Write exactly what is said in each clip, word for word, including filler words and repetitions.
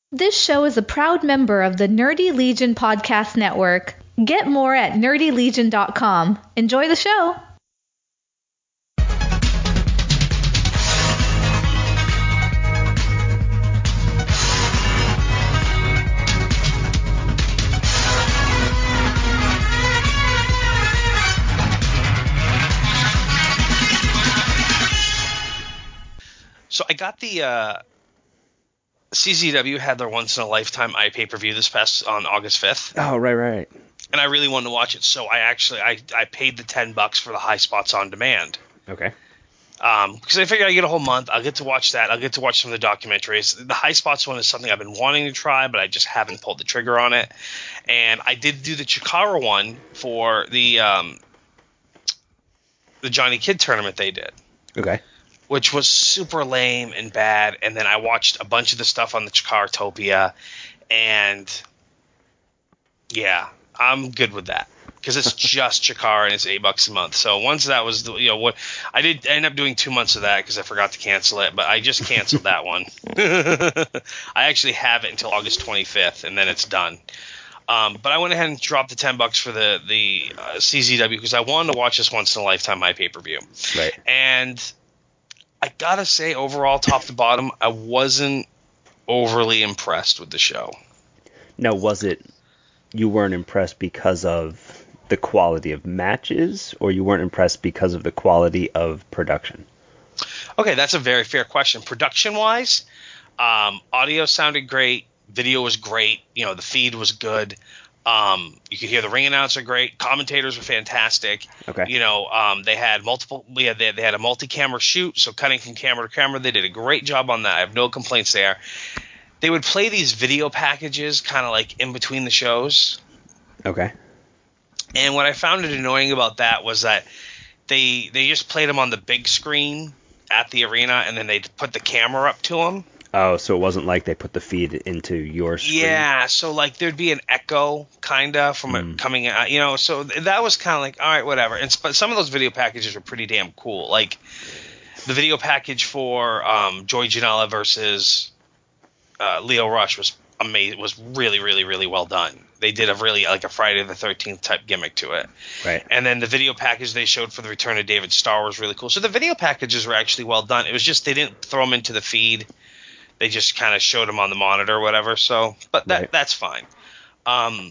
This show is a proud member of the Nerdy Legion Podcast Network. Get more at nerdy legion dot com. Enjoy the show! So I got the uh, C Z W had their once in a lifetime iPay-per-view this past on August fifth. Oh, right, right. And I really wanted to watch it, so I actually I, I paid the ten bucks for the High Spots on demand. Okay. Um, because I figured I get a whole month, I'll get to watch that. I'll get to watch some of the documentaries. The High Spots one is something I've been wanting to try, but I just haven't pulled the trigger on it. And I did do the Chikara one for the um, the Johnny Kidd tournament they did. Okay. Which was super lame and bad. And then I watched a bunch of the stuff on the Chikaratopia, and yeah, I'm good with that because it's just Chikara and it's eight bucks a month. So once that was, the, you know, what I did end up doing two months of that because I forgot to cancel it, but I just canceled that one. I actually have it until August twenty-fifth, and then it's done. Um, but I went ahead and dropped the ten bucks for the the uh, C Z W because I wanted to watch this once in a lifetime my pay per view. Right. And I gotta say, overall, top to bottom, I wasn't overly impressed with the show. Now, was it you weren't impressed because of the quality of matches, or you weren't impressed because of the quality of production? Okay, that's a very fair question. Production-wise, um, audio sounded great, video was great, you know, the feed was good. Um, you could hear the ring announcer great. Commentators were fantastic. Okay. You know, um, they had multiple. We had they, they had a multi-camera shoot, so cutting from camera to camera. They did a great job on that. I have no complaints there. They would play these video packages kind of like in between the shows. Okay. And what I found it annoying about that was that they they just played them on the big screen at the arena, and then they put the camera up to them. Oh, so it wasn't like they put the feed into your screen? Yeah, so like there'd be an echo kind of from Mm. it coming out, you know, so that was kind of like, all right, whatever. And but some of those video packages are pretty damn cool. Like the video package for um, Joey Janela versus uh, Leo Rush was amazing, was really, really, really well done. They did a really like a Friday the thirteenth type gimmick to it. Right. And then the video package they showed for the return of David Starr was really cool. So the video packages were actually well done. It was just they didn't throw them into the feed. They just kind of showed them on the monitor or whatever. So, but that Right. that's fine. Um,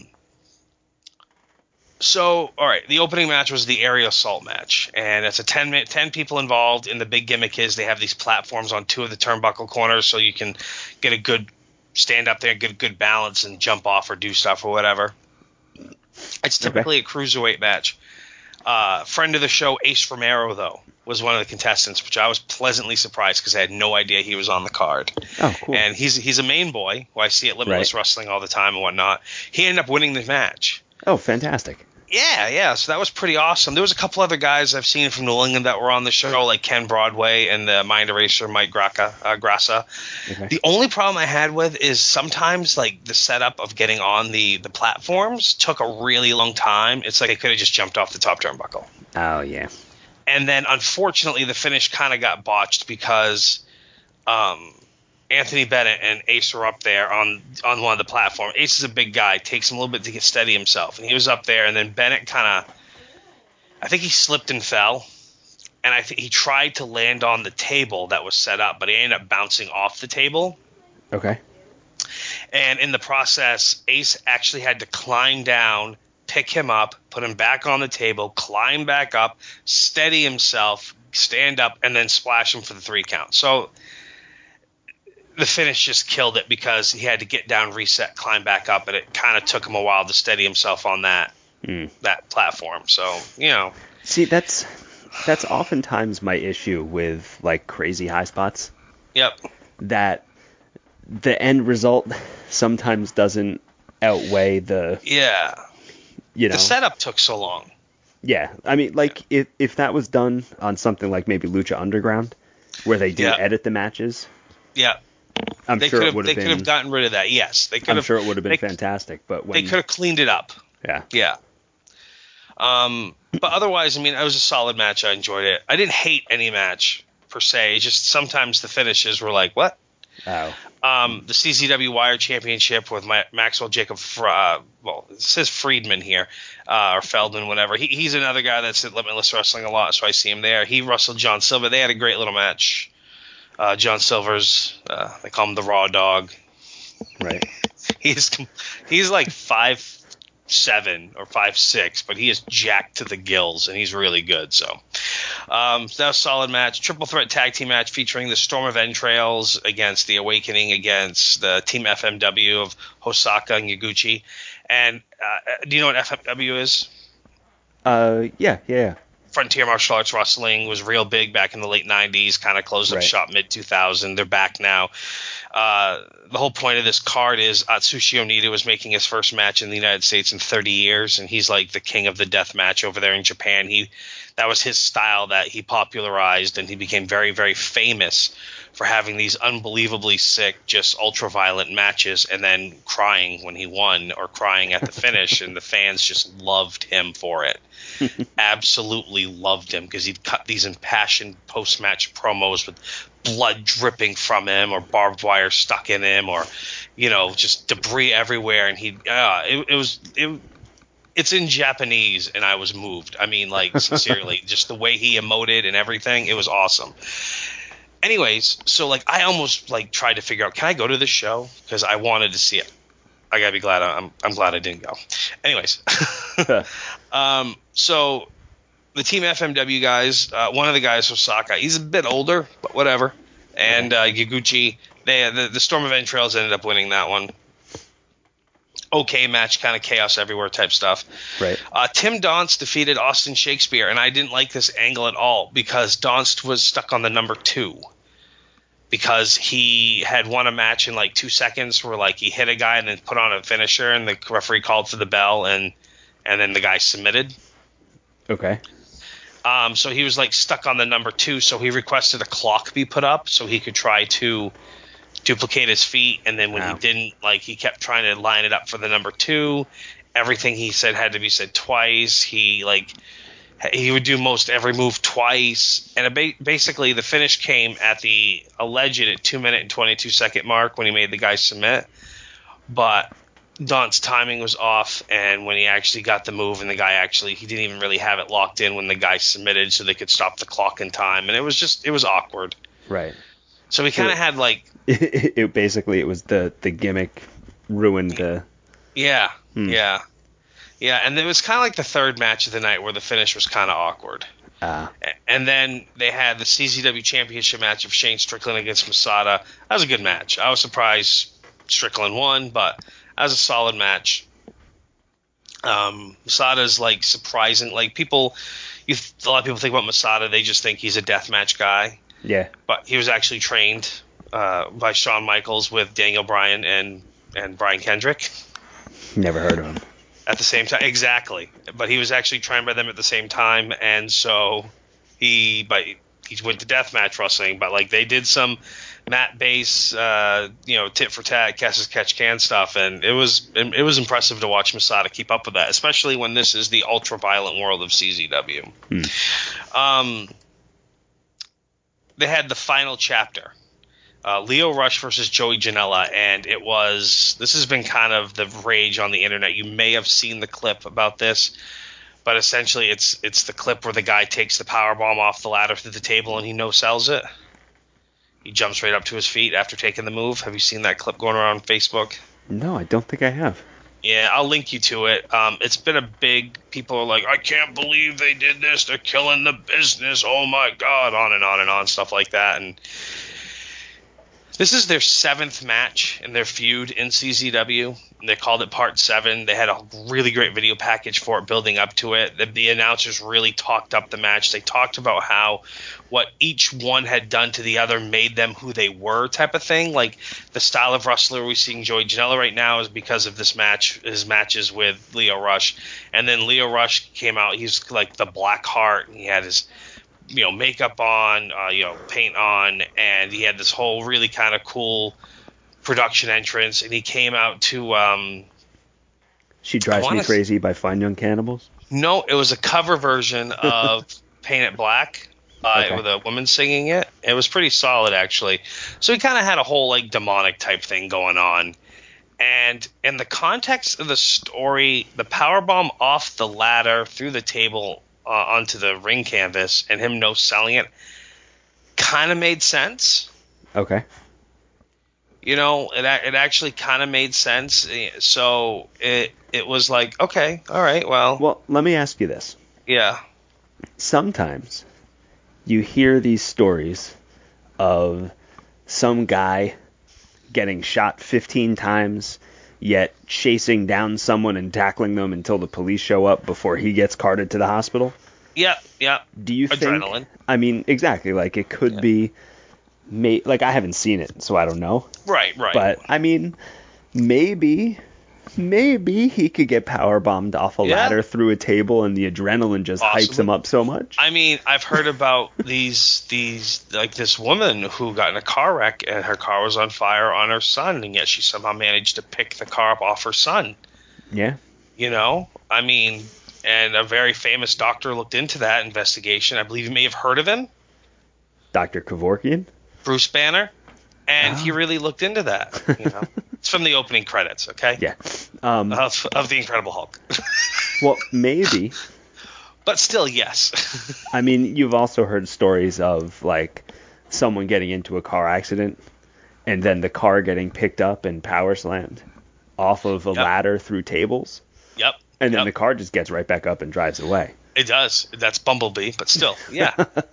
so, all right, the opening match was the aerial assault match, and it's a ten, ten people involved. And the big gimmick is they have these platforms on two of the turnbuckle corners, so you can get a good stand up there, get a good balance, and jump off or do stuff or whatever. It's typically Okay. a cruiserweight match. Uh, friend of the show, Ace Romero, though, was one of the contestants, which I was pleasantly surprised because I had no idea he was on the card. Oh, cool. And he's he's a main boy who I see at Limitless Right. Wrestling all the time and whatnot. He ended up winning the match. Oh, fantastic. Yeah, yeah. So that was pretty awesome. There was a couple other guys I've seen from New England that were on the show, like Ken Broadway and the Mind Eraser Mike Graca, uh, Grassa. Okay. The only problem I had with is sometimes like the setup of getting on the the platforms took a really long time. It's like they could have just jumped off the top turnbuckle. Oh, yeah. And then, unfortunately, the finish kind of got botched because um, Anthony Bennett and Ace were up there on on one of the platforms. Ace is a big guy. It takes him a little bit to get steady himself. And he was up there, and then Bennett kind of – I think he slipped and fell. And I think he tried to land on the table that was set up, but he ended up bouncing off the table. Okay. And in the process, Ace actually had to climb down, pick him up, put him back on the table, climb back up, steady himself, stand up, and then splash him for the three count. So the finish just killed it because he had to get down, reset, climb back up, and it kind of took him a while to steady himself on that Mm. that platform. So, you know. See, that's that's oftentimes my issue with, like, crazy high spots. Yep. That the end result sometimes doesn't outweigh the, Yeah. you know. The setup took so long. Yeah, I mean, like, if if that was done on something like maybe Lucha Underground, where they do Yeah. edit the matches, Yeah. I'm They sure could it have would they have could have been. gotten rid of that. Yes, they could I'm have. sure it would have been they, fantastic, but when They could have cleaned it up. yeah, Yeah. Um, but otherwise, I mean, it was a solid match. I enjoyed it. I didn't hate any match per se. It's just sometimes the finishes were like, what? Oh. Um, the C Z W Wire Championship with my, Maxwell Jacob, uh, well, it says Friedman here, uh, or Feldman, whatever. He, he's another guy that's at Limitless Wrestling a lot, so I see him there. He wrestled John Silver. They had a great little match. Uh, John Silver's, uh, they call him the Raw Dog. Right. He's he's like five seven or five six, but he is jacked to the gills, and he's really good. So um, that was a solid match. Triple threat tag team match featuring the Storm of Entrails against the Awakening against the Team F M W of Hosaka and Yaguchi. And uh, do you know what F M W is? Uh, yeah, yeah. Frontier Martial Arts Wrestling was real big back in the late nineties, kind of closed up Right. shop mid two thousand. They're back now. Uh, the whole point of this card is Atsushi Onita was making his first match in the United States in thirty years, and he's like the king of the death match over there in Japan. He that was his style that he popularized, and he became very, very famous for having these unbelievably sick, just ultra-violent matches and then crying when he won or crying at the finish, and the fans just loved him for it. Absolutely loved him because he'd cut these impassioned post-match promos with blood dripping from him or barbed wire stuck in him or, you know, just debris everywhere. And he, uh, it, it was, it, it's in Japanese, and I was moved. I mean, like, sincerely, just the way he emoted and everything, it was awesome. Anyways, so like I almost like tried to figure out, can I go to this show? Because I wanted to see it. I gotta be glad I'm I'm glad I didn't go. Anyways, um, so the Team F M W guys, uh, one of the guys, Osaka, he's a bit older, but whatever. And uh, Yaguchi, they the, the Storm of Entrails ended up winning that one. Okay match, kind of chaos everywhere type stuff. Right. Uh, Tim Donst defeated Austin Shakespeare, and I didn't like this angle at all because Donst was stuck on the number two because he had won a match in like two seconds where like he hit a guy and then put on a finisher, and the referee called for the bell, and and then the guy submitted. Okay. Um, so he was like stuck on the number two, so he requested a clock be put up so he could try to duplicate his feet, and then when Wow. he didn't, like he kept trying to line it up for the number two. Everything he said had to be said twice. He like he would do most every move twice, and it ba- basically the finish came at the alleged at two minute and twenty-two second mark when he made the guy submit, but Don's timing was off, and when he actually got the move and the guy actually he didn't even really have it locked in when the guy submitted so they could stop the clock in time, and it was just it was awkward. Right. So we kind of had like It, it basically it was the the gimmick ruined the. yeah Hmm. yeah yeah, and it was kind of like the third match of the night where the finish was kind of awkward. Ah. And then they had the C Z W Championship match of Shane Strickland against Masada. That was a good match. I was surprised Strickland won, but that was a solid match. Um, Masada's like surprising. Like people, you, a lot of people think about Masada, they just think he's a deathmatch guy. Yeah. But he was actually trained uh, by Shawn Michaels with Daniel Bryan and, and Brian Kendrick Never heard of him. at the same time. Exactly. But he was actually trained by them at the same time, and so he but he went to deathmatch wrestling. But like they did some mat base, uh, you know, tit for tat, catch as catch can stuff, and it was it was impressive to watch Masada keep up with that, especially when this is the ultra violent world of C Z W. Hmm. Um, they had the final chapter. Uh, Leo Rush versus Joey Janela, and it was this has been kind of the rage on the internet. You may have seen the clip about this, but essentially it's it's the clip where the guy takes the power bomb off the ladder through the table and he no sells it. He jumps right up to his feet after taking the move. Have you seen that clip going around on Facebook? No, I don't think I have. Yeah, I'll link you to it. Um, it's been a big. People are like, I can't believe they did this. They're killing the business. Oh my god, on and on and on, stuff like that. And this is their seventh match in their feud in C Z W. They called it Part seven. They had a really great video package for it building up to it. The, the announcers really talked up the match. They talked about how what each one had done to the other made them who they were type of thing. Like the style of wrestler we're seeing Joey Janela right now is because of this match, his matches with Leo Rush. And then Leo Rush came out. He's like the Black Heart. And he had his you know, makeup on, uh, you know, paint on, and he had this whole really kind of cool production entrance, and he came out to, um... She Drives Me wanna... Crazy by Fine Young Cannibals? No, it was a cover version of Paint It Black. uh, Okay. with a woman singing it. It was pretty solid, actually. So he kind of had a whole like demonic type thing going on. And in the context of the story, the powerbomb off the ladder through the table uh, onto the ring canvas and him no selling it kind of made sense. Okay. You know, it it actually kind of made sense. So it it was like, okay, all right, well, Well, let me ask you this. yeah, Sometimes you hear these stories of some guy getting shot fifteen times, yet chasing down someone and tackling them until the police show up before he gets carted to the hospital. yeah, yeah. Do you Adrenaline. think? I mean, exactly. Like it could Yeah. be, may, like I haven't seen it, so I don't know. Right, right. But I mean, maybe, maybe he could get power bombed off a Yeah. ladder through a table, and the adrenaline just hypes Possibly. him up so much. I mean, I've heard about these these like this woman who got in a car wreck and her car was on fire on her son, and yet she somehow managed to pick the car up off her son. Yeah. You know, I mean, and a very famous doctor looked into that investigation. I believe you may have heard of him, Doctor Kevorkian. Bruce Banner, and he Oh. really looked into that. You know, it's from the opening credits, okay? Yeah. Um, Of of the Incredible Hulk. well, maybe. But still, yes. I mean, you've also heard stories of like someone getting into a car accident and then the car getting picked up and power slammed off of a Yep. ladder through tables, Yep. and then yep. the car just gets right back up and drives away. It does. That's Bumblebee, but still, yeah.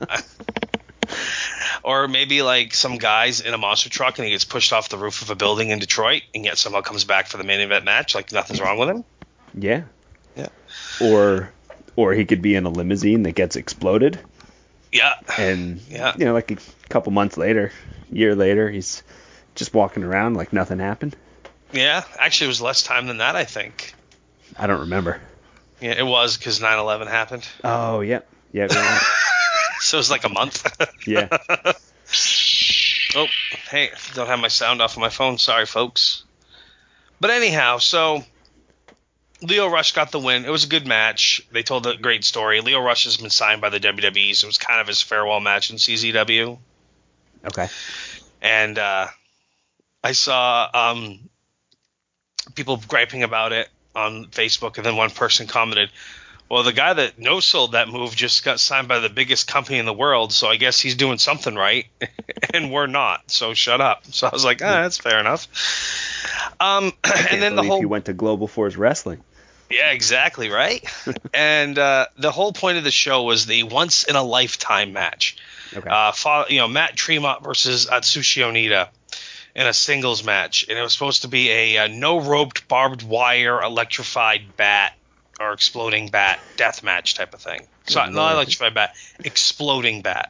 Or maybe like some guy's in a monster truck and he gets pushed off the roof of a building in Detroit and yet somehow comes back for the main event match like nothing's wrong with him. Yeah. Yeah. Or or he could be in a limousine that gets exploded, Yeah. and Yeah. you know, like a couple months later, year later, he's just walking around like nothing happened. Yeah. Actually, it was less time than that, I think. I don't remember. Yeah, it was because nine eleven happened. Oh, yep. Yep. Yeah. So it was like a month. Yeah. Oh, hey, don't have my sound off on my phone. Sorry, folks. But anyhow, so Lio Rush got the win. It was a good match. They told a great story. Lio Rush has been signed by the W W E, so it was kind of his farewell match in C Z W. Okay. And uh, I saw um, people griping about it on Facebook, and then one person commented, well, the guy that no-sold that move just got signed by the biggest company in the world, so I guess he's doing something right, and we're not, so shut up. So I was like, ah, that's fair enough. Um, I can't and then the believe whole he went to Global Force Wrestling. yeah, exactly, right? And uh, the whole point of the show was the once-in-a-lifetime match. Okay. Uh, fo- you know, Matt Tremont versus Atsushi Onita in a singles match, and it was supposed to be a, uh no-roped, barbed wire, electrified bat or exploding bat death match type of thing. So Good not Lord. electrified bat, exploding bat.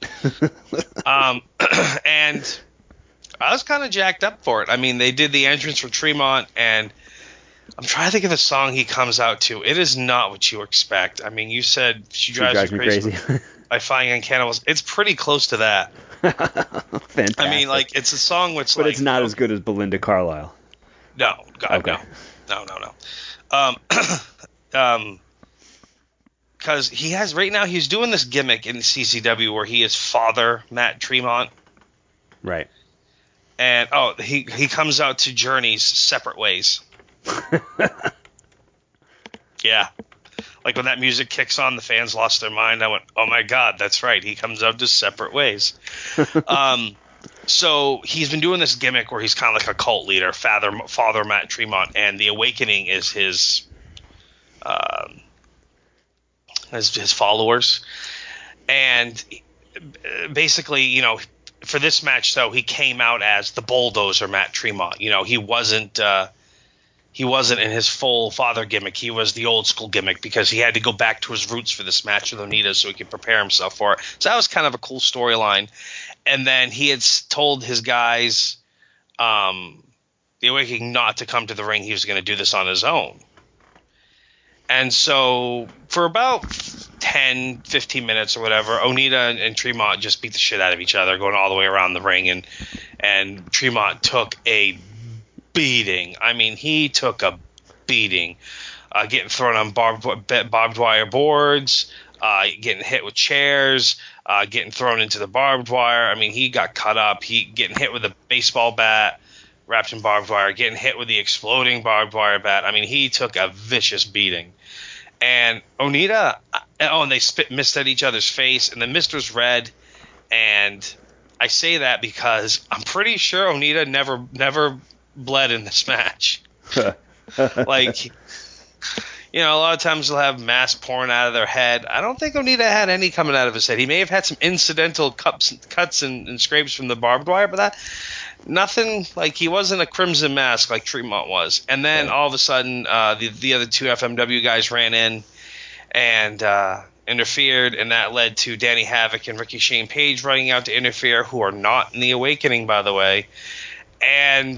um, and I was kind of jacked up for it. I mean, they did the entrance for Tremont, and I'm trying to think of the song he comes out to. It is not what you expect. I mean, you said she She drives, drives me me crazy, crazy. by Flying on Cannibals. It's pretty close to that. Fantastic. I mean, like, it's a song which, but like, it's not as good as Belinda Carlisle. No, God, Okay. no, no, no, no. Um, um, because he has right now he's doing this gimmick in C C W where he is Father Matt Tremont, Right. and oh, he he comes out to Journeys separate ways. Yeah. Like when that music kicks on, the fans lost their mind. I went, oh my God, that's right. He comes out to separate ways. um, so he's been doing this gimmick where he's kind of like a cult leader, Father, Father Matt Tremont, and the Awakening is his, um, his, his followers. And basically, you know, for this match, though, he came out as the Bulldozer Matt Tremont. You know, he wasn't. Uh, He wasn't in his full father gimmick. He was the old school gimmick because he had to go back to his roots for this match with Onita so he could prepare himself for it. So that was kind of a cool storyline. And then he had told his guys, um, the Awakening, not to come to the ring. He was going to do this on his own. And so for about ten, fifteen minutes or whatever, Onita and, and Tremont just beat the shit out of each other, going all the way around the ring. And, and Tremont took a beating. I mean, he took a beating, uh, getting thrown on barbed, barbed wire boards, uh, getting hit with chairs, uh, getting thrown into the barbed wire. I mean, he got cut up. He getting hit with a baseball bat wrapped in barbed wire, getting hit with the exploding barbed wire bat. I mean, he took a vicious beating. And Onita, oh, and they spit mist at each other's face, and the mist was red. And I say that because I'm pretty sure Onita never never bled in this match. Like, you know, a lot of times they'll have mass pouring out of their head. I don't think Onita had any coming out of his head. He may have had some incidental cuts, cuts and, and scrapes from the barbed wire, but that nothing, like, he wasn't a Crimson Mask like Tremont was. And then all of a sudden, uh, the the other two F M W guys ran in and uh, interfered, and that led to Danny Havoc and Ricky Shane Page running out to interfere, who are not in the Awakening, by the way. And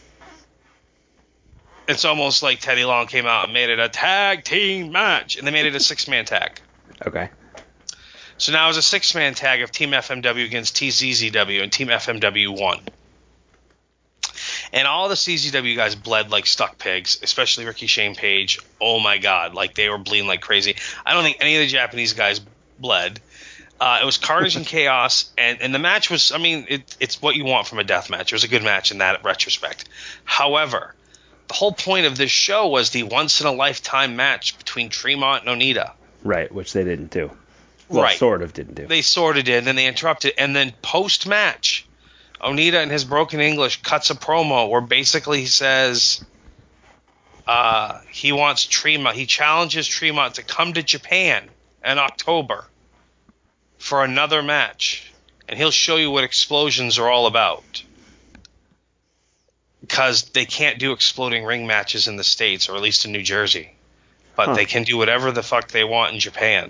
it's almost like Teddy Long came out and made it a tag team match, and they made it a six-man tag. Okay. So now it's a six-man tag of Team F M W against T Z Z W, and Team F M W won. And all the C Z W guys bled like stuck pigs, especially Ricky Shane Page. Oh, my God. Like, they were bleeding like crazy. I don't think any of the Japanese guys bled. Uh, it was carnage and chaos, and, and the match was, I mean, it, it's what you want from a death match. It was a good match in that retrospect. However, the whole point of this show was the once-in-a-lifetime match between Tremont and Onita. Right, which they didn't do. Well, right. sort of didn't do. They sort of did, and then they interrupted. And then post-match, Onita in his broken English cuts a promo where basically he says uh, he wants Tremont, he challenges Tremont to come to Japan in October for another match, and he'll show you what explosions are all about. Because they can't do exploding ring matches in the States, or at least in New Jersey. But huh. They can do whatever the fuck they want in Japan.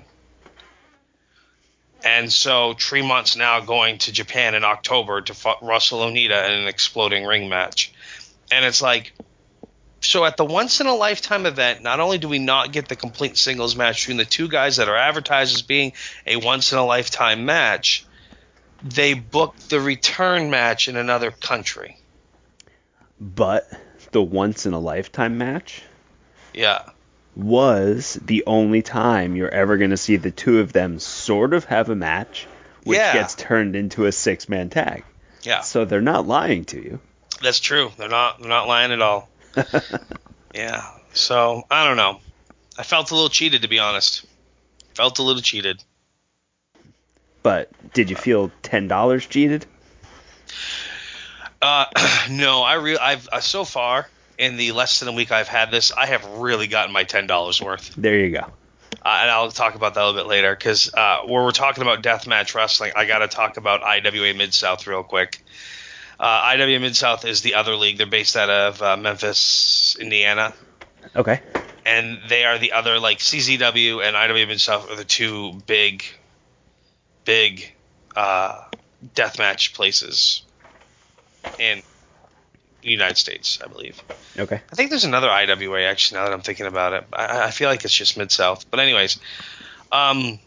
And so Tremont's now going to Japan in October to fu- Russell Onita in an exploding ring match. And it's like, so at the once-in-a-lifetime event, not only do we not get the complete singles match between the two guys that are advertised as being a once-in-a-lifetime match, they booked the return match in another country. But the once-in-a-lifetime match yeah. was the only time you're ever going to see the two of them sort of have a match, which yeah. gets turned into a six-man tag. Yeah. So they're not lying to you. That's true. They're not. They're not lying at all. Yeah. So I don't know. I felt a little cheated, to be honest. Felt a little cheated. But did you feel ten dollars cheated? Uh, no, I re- I've uh, so far in the less than a week I've had this, I have really gotten my ten dollars worth. There you go. Uh, and I'll talk about that a little bit later, because uh, where we're talking about deathmatch wrestling, I got to talk about I W A Mid-South real quick. Uh, I W A Mid-South is the other league. They're based out of uh, Memphis, Indiana. Okay. And they are the other, like, C Z W and I W A Mid-South are the two big, big uh, deathmatch places in the United States, I believe. Okay. I think there's another I W A, actually, now that I'm thinking about it. I, I feel like it's just Mid-South. But anyways, um,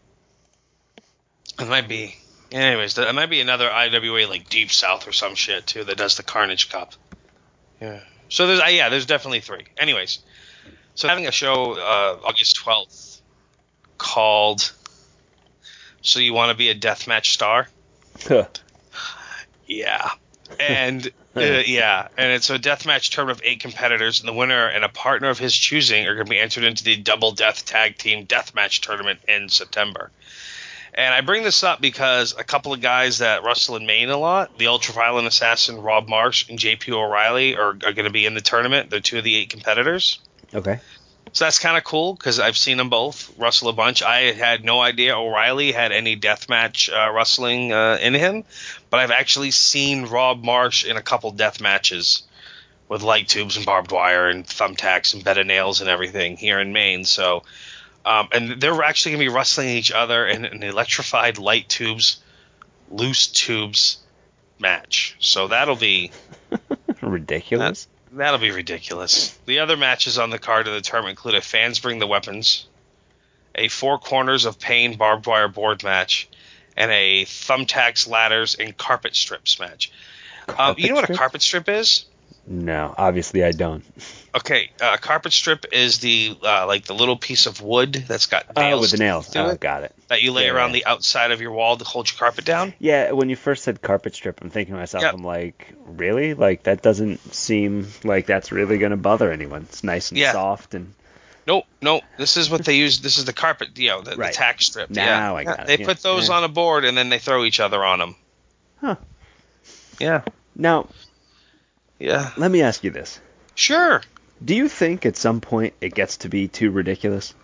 it might be... Anyways, there might be another I W A, like, Deep South or some shit, too, that does the Carnage Cup. Yeah. So, there's uh, yeah, there's definitely three. Anyways, so having a show uh, August twelfth called So You Want to Be a Deathmatch Star? Huh. Yeah. And, uh, yeah, and it's a deathmatch tournament of eight competitors, and the winner and a partner of his choosing are going to be entered into the Double Death Tag Team Deathmatch Tournament in September. And I bring this up because a couple of guys that wrestle in Maine a lot, the Ultraviolent Assassin Rob Marsh and J P O'Reilly, are, are going to be in the tournament. They're two of the eight competitors. Okay. So that's kind of cool because I've seen them both wrestle a bunch. I had no idea O'Reilly had any deathmatch uh, wrestling uh, in him, but I've actually seen Rob Marsh in a couple death matches with light tubes and barbed wire and thumbtacks and bed of nails and everything here in Maine. So, um, and they're actually going to be wrestling each other in an electrified light tubes, loose tubes match. So that'll be ridiculous. That, That'll be ridiculous. The other matches on the card of the tournament include a Fans Bring the Weapons, a Four Corners of Pain barbed wire board match, and a Thumbtacks, Ladders, and Carpet Strips match. Um, you know what a carpet strip is? No, obviously I don't. Okay, uh, carpet strip is the uh, like the little piece of wood that's got nails Oh, with the nails. through Oh, it got it. that you lay Yeah, around yeah. the outside of your wall to hold your carpet down. Yeah, when you first said carpet strip, I'm thinking to myself, Yep. I'm like, really? Like, that doesn't seem like that's really going to bother anyone. It's nice and Yeah. soft and... Nope, nope. This is what they use. This is the carpet, you know, the, Right. the tack strip. Now yeah. I Yeah, got it. They Yeah. put those Yeah. on a board and then they throw each other on them. Huh. Yeah. Now, Yeah. let me ask you this. Sure. Do you think at some point it gets to be too ridiculous?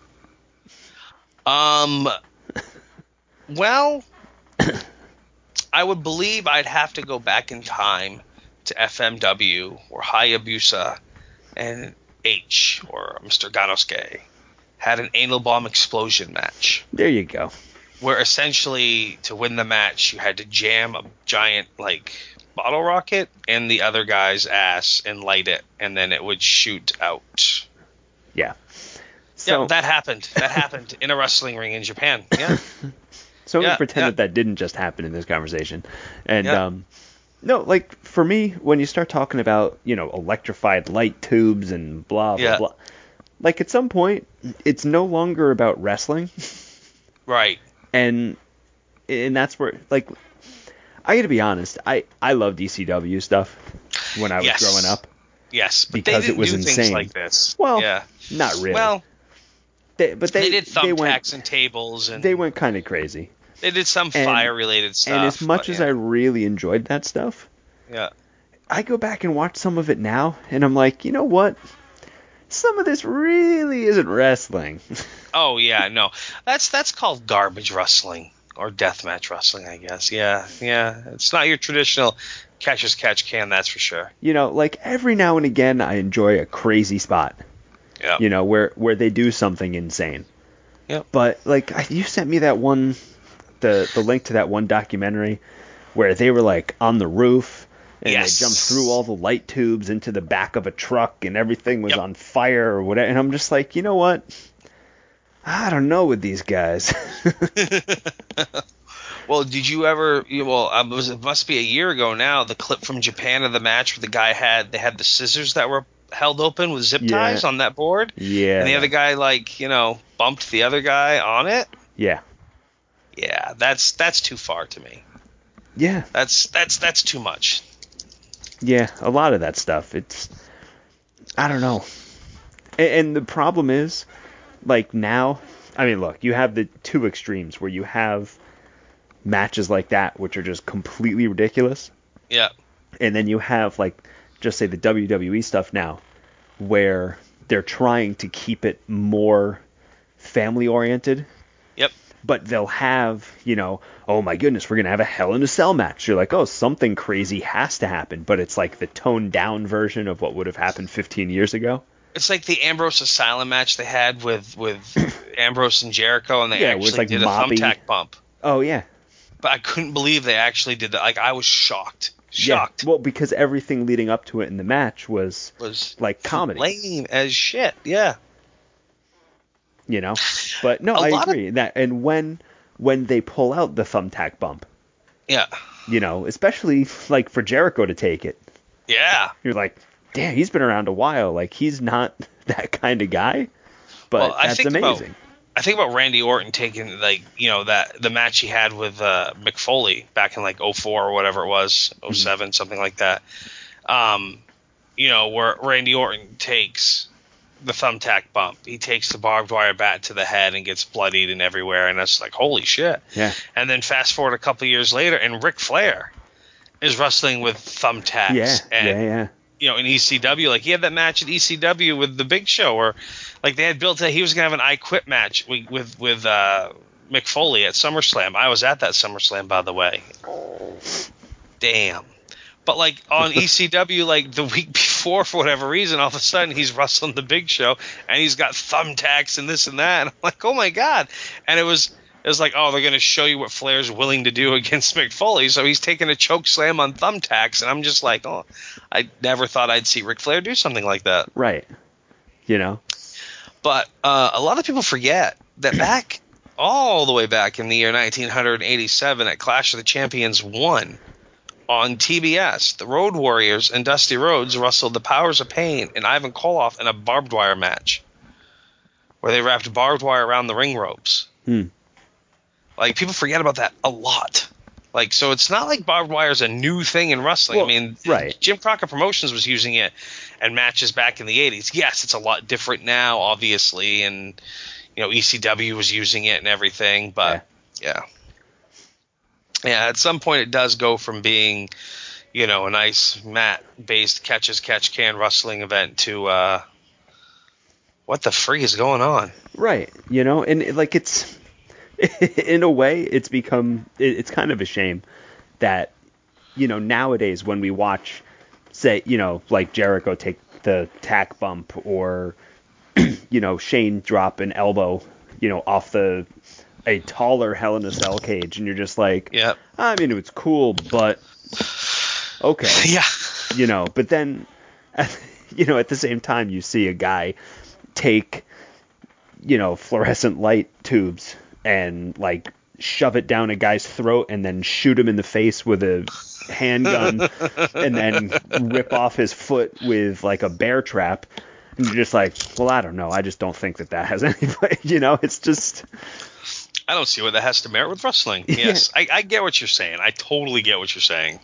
Um. Well, I would believe I'd have to go back in time to F M W or Hayabusa and H or Mister Ganosuke had an anal bomb explosion match There you go. where essentially to win the match you had to jam a giant like bottle rocket in the other guy's ass and light it and then it would shoot out. Yeah. So, Yeah, that happened. That happened in a wrestling ring in Japan. Yeah. so I'm yeah, going to pretend yeah. that that didn't just happen in this conversation. And, Yeah. um, no, like, for me, when you start talking about, you know, electrified light tubes and blah, blah, Yeah. blah, like, at some point, it's no longer about wrestling. Right. And, and that's where, like, I got to be honest, I, I loved E C W stuff when I was Yes. growing up. Yes, but Because they it didn't was do insane. things like this. Well, yeah. not really. Well, They, but they, they, did they thumbtacks went, and tables, and they went kind of crazy. they did some And- fire-related stuff. And as much but, as yeah. I really enjoyed that stuff, yeah, I go back and watch some of it now, and I'm like, you know what? Some of this really isn't wrestling. oh yeah, no, that's that's called garbage wrestling or deathmatch wrestling, I guess. Yeah, yeah, it's not your traditional catch as catch can, that's for sure. You know, like every now and again, I enjoy a crazy spot. Yeah, You know, where where they do something insane. Yep. But like, I- you sent me that one, the the link to that one documentary where they were like on the roof. And Yes. they jumped through all the light tubes into the back of a truck, and everything was Yep. on fire or whatever. And I'm just like, you know what? I don't know with these guys. Well, did you ever? you- Well, um, it, was, it must be a year ago now. The clip from Japan of the match where the guy had they had the scissors that were held open with zip Yeah. ties on that board, Yeah. and the other guy like you know bumped the other guy on it. Yeah. Yeah, that's that's too far to me. Yeah. That's that's that's too much. Yeah. A lot of that stuff. It's, I don't know. And, and the problem is, like now, I mean, look, you have the two extremes where you have matches like that, which are just completely ridiculous. Yeah. And then you have, like, just say the W W E stuff now, where they're trying to keep it more family oriented. Yep. But they'll have, you know, oh my goodness, we're going to have a Hell in a Cell match. You're like, oh, something crazy has to happen. But it's like the toned down version of what would have happened fifteen years ago. It's like the Ambrose Asylum match they had with with Ambrose and Jericho, and they Yeah, where it's actually like did moppy. a thumbtack bump. Oh, yeah. But I couldn't believe they actually did that. Like I was shocked. Shocked. Yeah. Well, because everything leading up to it in the match was, was like, comedy. lame as shit. Yeah. You know? But no, A I lot of- agree. That and when when they pull out the thumbtack bump, Yeah. you know, especially like for Jericho to take it, Yeah. you're like, damn, he's been around a while. Like he's not that kind of guy. But Well, I that's think about- amazing. I think about Randy Orton taking like you know that the match he had with uh, Mick Foley back in like oh four or whatever it was, oh seven something like that. Um, you know where Randy Orton takes the thumbtack bump, he takes the barbed wire bat to the head and gets bloodied and everywhere, and that's like holy shit. Yeah. And then fast forward a couple years later, and Ric Flair is wrestling with thumbtacks. Yeah. and, yeah. Yeah. You know, in E C W, like he had that match at E C W with the Big Show, where like they had built that he was gonna have an I Quit match with with, with uh, Mick Foley at SummerSlam. I was at that SummerSlam, by the way. Damn. But like on E C W, like the week before, for whatever reason, all of a sudden he's wrestling the Big Show, and he's got thumbtacks and this and that. And I'm like, oh my god! And it was. It was like, oh, they're going to show you what Flair's willing to do against Mick Foley. So he's taking a choke slam on thumbtacks. And I'm just like, oh, I never thought I'd see Ric Flair do something like that. Right. You know? But uh, a lot of people forget that back, all the way back in the year nineteen eighty-seven at Clash of the Champions one, on T B S, the Road Warriors and Dusty Rhodes wrestled the Powers of Pain and Ivan Koloff in a barbed wire match where they wrapped barbed wire around the ring ropes. Hmm. Like, people forget about that a lot. Like, so it's not like barbed wire is a new thing in wrestling. Well, I mean, right. Jim Crockett Promotions was using it in matches back in the eighties. Yes, it's a lot different now, obviously, and, you know, E C W was using it and everything, but, yeah. Yeah, yeah at some point it does go from being, you know, a nice mat-based catch-as-catch-can wrestling event to, uh, what the freak is going on? Right, you know, and, like, it's... in a way, it's become, it's kind of a shame that, you know, nowadays when we watch, say, you know, like Jericho take the tack bump or, you know, Shane drop an elbow, you know, off the, a taller Hell in a Cell cage, and you're just like, yeah, I mean, it's cool, but okay. Yeah. You know, but then, you know, at the same time, you see a guy take, you know, fluorescent light tubes and like shove it down a guy's throat and then shoot him in the face with a handgun and then rip off his foot with like a bear trap. And you're just like, well, I don't know. I just don't think that that has any play. You know, it's just. I don't see what that has to merit with wrestling. Yes, I, I get what you're saying. I totally get what you're saying.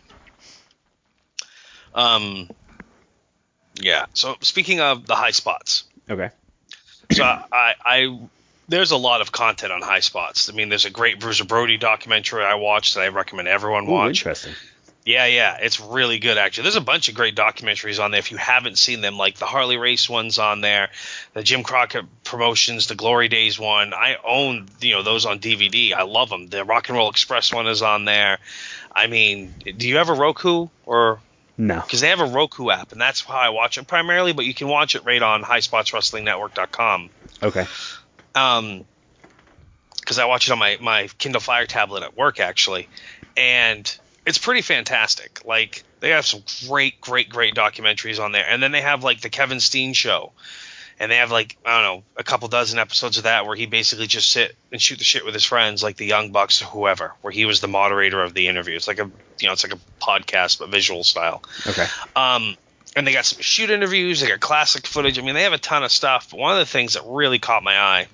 Um, yeah. So speaking of the high spots. Okay. So I, I there's a lot of content on High Spots. I mean, there's a great Bruiser Brody documentary I watched that I recommend everyone watch. Ooh, interesting. Yeah, yeah, it's really good actually. There's a bunch of great documentaries on there if you haven't seen them, like the Harley Race one's on there, the Jim Crockett Promotions, the Glory Days one. I own, you know, those on D V D. I love them. The Rock and Roll Express one is on there. I mean, do you have a Roku or? No. Because they have a Roku app, and that's how I watch it primarily, but you can watch it right on high spots wrestling network dot com. Okay. Um, because I watch it on my, my Kindle Fire tablet at work, actually, and it's pretty fantastic. Like, they have some great, great, great documentaries on there, and then they have, like, the Kevin Steen Show, and they have, like, I don't know, a couple dozen episodes of that where he basically just sit and shoot the shit with his friends, like the Young Bucks or whoever, where he was the moderator of the interview. It's like a, you know, it's like a podcast, but visual style. Okay. Um, and they got some shoot interviews, they got classic footage. I mean, they have a ton of stuff, but one of the things that really caught my eye,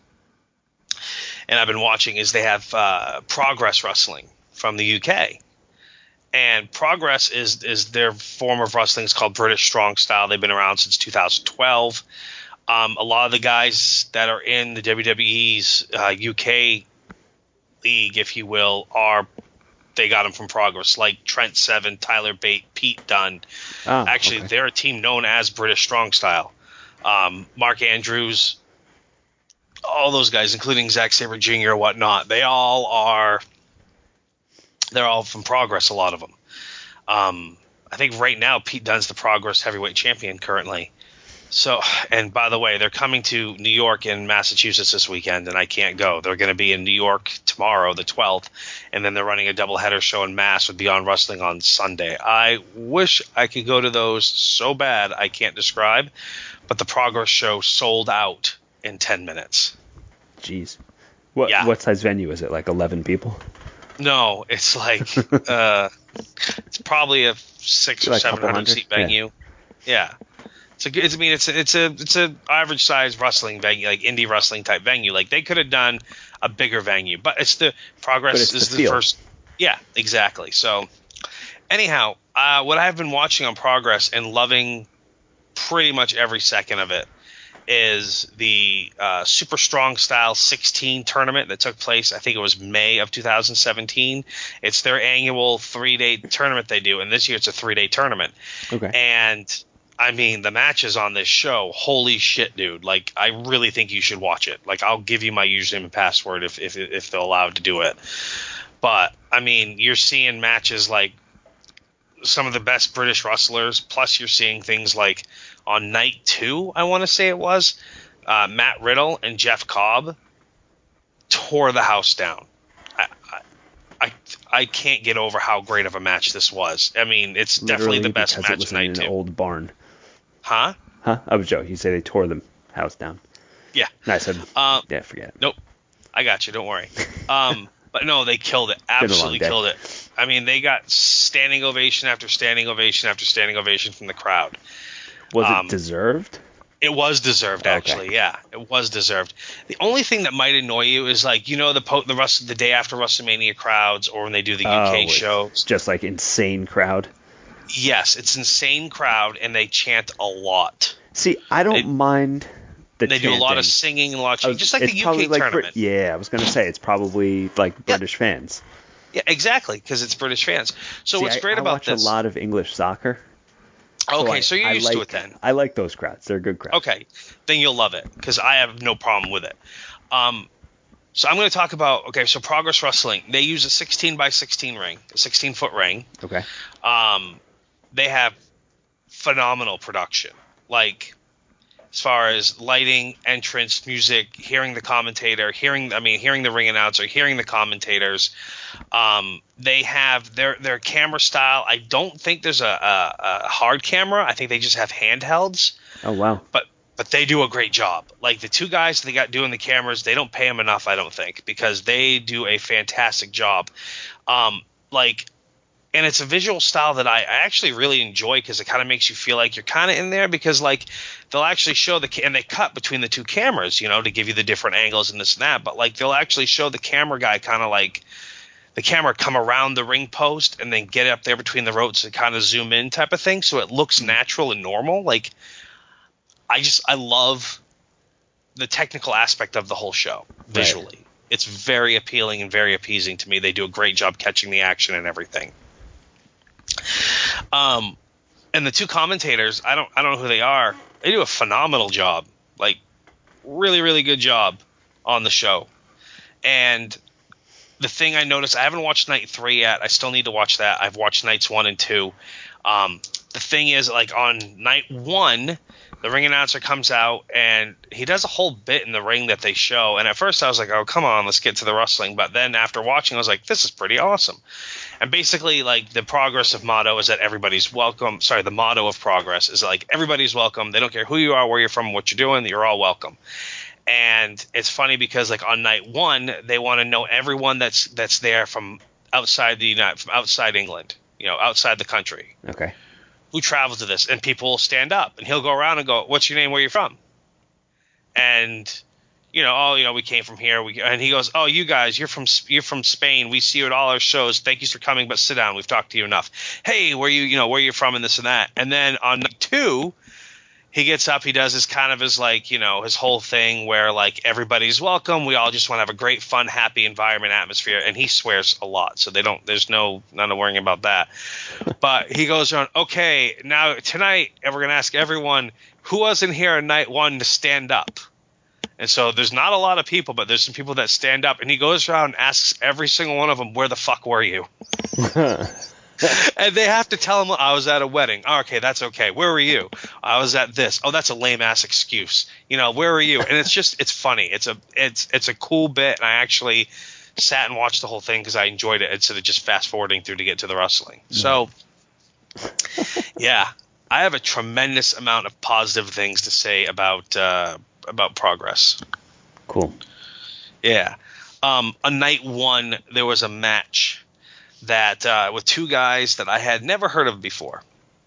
and I've been watching, is they have uh, Progress Wrestling from the U K. And Progress is is their form of wrestling. It's called British Strong Style. They've been around since two thousand twelve. Um, a lot of the guys that are in the W W E's uh, U K league, if you will, are they got them from Progress, like Trent Seven, Tyler Bate, Pete Dunne. Oh, Actually, okay. they're a team known as British Strong Style. Um, Mark Andrews, all those guys, including Zack Sabre Junior, whatnot, they all are. They're all from Progress, a lot of them. Um, I think right now Pete Dunne's the Progress heavyweight champion currently. So, and by the way, they're coming to New York and Massachusetts this weekend, and I can't go. They're going to be in New York tomorrow, the twelfth, and then they're running a doubleheader show in Mass with Beyond Wrestling on Sunday. I wish I could go to those so bad I can't describe, but the Progress show sold out in ten minutes. Jeez. What Yeah. what size venue is it? Like eleven people? No, it's like uh, it's probably a six or Like a seven couple hundred hundred? seat venue. Yeah, it's a good. It's, I mean, it's a, it's a it's a average size wrestling venue, like indie wrestling type venue. Like they could have done a bigger venue, but it's the Progress But it's is the the, field. first. Yeah, exactly. So anyhow, uh, what I've been watching on Progress and loving pretty much every second of it is the uh, Super Strong Style sixteen tournament that took place, I think it was May of two thousand seventeen. It's their annual three-day tournament they do, and this year it's a three-day tournament. Okay. And, I mean, the matches on this show, holy shit, dude. Like, I really think you should watch it. Like, I'll give you my username and password if, if, if they're allowed to do it. But, I mean, you're seeing matches like some of the best British wrestlers, plus you're seeing things like on night two, I want to say it was, uh, Matt Riddle and Jeff Cobb tore the house down. I, I I can't get over how great of a match this was. I mean, it's definitely Literally the best because it match was of night in two. an old barn. Huh? Huh? I was joking. You say they tore the house down. Yeah. No, I said, Um, yeah, forget it. Nope. I got you. Don't worry. Um, but no, they killed it. long Absolutely day. killed it. I mean, they got standing ovation after standing ovation after standing ovation from the crowd. Was Um, it deserved? It was deserved, actually. Okay. Yeah, it was deserved. The only thing that might annoy you is like, you know, the po- the rest the day after WrestleMania crowds, or when they do the U K Oh, shows. Just like insane crowd. Yes, it's insane crowd, and they chant a lot. See, I don't They- mind the They chanting. do a lot of singing and a lot of I chanting, was- just like it's the U K probably like tournament. Brit- yeah, I was gonna say it's probably like British fans. Yeah, exactly, because it's British fans. So See, what's I, great I about watch this? a lot of English soccer. Okay, I- so you're I used like, to it then. I like those crowds. They're good crowds. Okay, then you'll love it because I have no problem with it. Um, so I'm going to talk about okay. So Progress Wrestling, they use a sixteen by sixteen ring, a sixteen foot ring. Okay. Um, they have phenomenal production, like as far as lighting, entrance, music, hearing the commentator, hearing I mean hearing the ring announcer, hearing the commentators. Um, they have their their camera style. I don't think there's a, a, a hard camera. I think they just have handhelds. Oh wow. But but they do a great job. Like the two guys they got doing the cameras, they don't pay them enough, I don't think, because they do a fantastic job. Um, like, and it's a visual style that I, I actually really enjoy because it kind of makes you feel like you're kind of in there because like they'll actually show the ca- and they cut between the two cameras, you know, to give you the different angles and this and that. But like they'll actually show the camera guy kind of like the camera come around the ring post and then get up there between the ropes and kind of zoom in type of thing, so it looks natural and normal. Like. I just I love the technical aspect of the whole show visually. Right. It's very appealing and very appeasing to me. They do a great job catching the action and everything. Um, and the two commentators, I don't I don't know who they are. They do a phenomenal job, like really really good job on the show. And the thing I noticed, I haven't watched night three yet. I still need to watch that. I've watched nights one and two. Um, the thing is, like on night one. The ring announcer comes out, and he does a whole bit in the ring that they show. And at first I was like, oh, come on, let's get to the wrestling. But then after watching, I was like, this is pretty awesome. And basically, like, the Progressive motto is that everybody's welcome. Sorry, the motto of Progress is, like, everybody's welcome. They don't care who you are, where you're from, what you're doing. You're all welcome. And it's funny because, like, on night one, they want to know everyone that's that's there from outside the United, from outside England, you know, outside the country. Okay. Who travels to this, and people will stand up, and he'll go around and go, what's your name, where you're from? And, you know, oh, you know, we came from here. We, and he goes, oh, you guys, you're from you're from Spain. We see you at all our shows. Thank you for coming, but sit down. We've talked to you enough. Hey, where you, you know, where you're from and this and that. And then on night two, he gets up, he does his kind of his like, you know, his whole thing where like everybody's welcome. We all just want to have a great, fun, happy environment atmosphere. And he swears a lot. So they don't, there's no, none of worrying about that. But he goes around, okay, now tonight, and we're going to ask everyone who wasn't here on night one to stand up. And so there's not a lot of people, but there's some people that stand up. And he goes around and asks every single one of them, where the fuck were you? And they have to tell him, I was at a wedding. Oh, okay, that's okay. Where were you? I was at this. Oh, that's a lame ass excuse. You know, where were you? And it's just, it's funny. It's a, it's, it's a cool bit. And I actually sat and watched the whole thing because I enjoyed it instead of just fast forwarding through to get to the wrestling. So, yeah, I have a tremendous amount of positive things to say about, uh, about Progress. Cool. Yeah. Um, on night one, there was a match that uh, with two guys that I had never heard of before.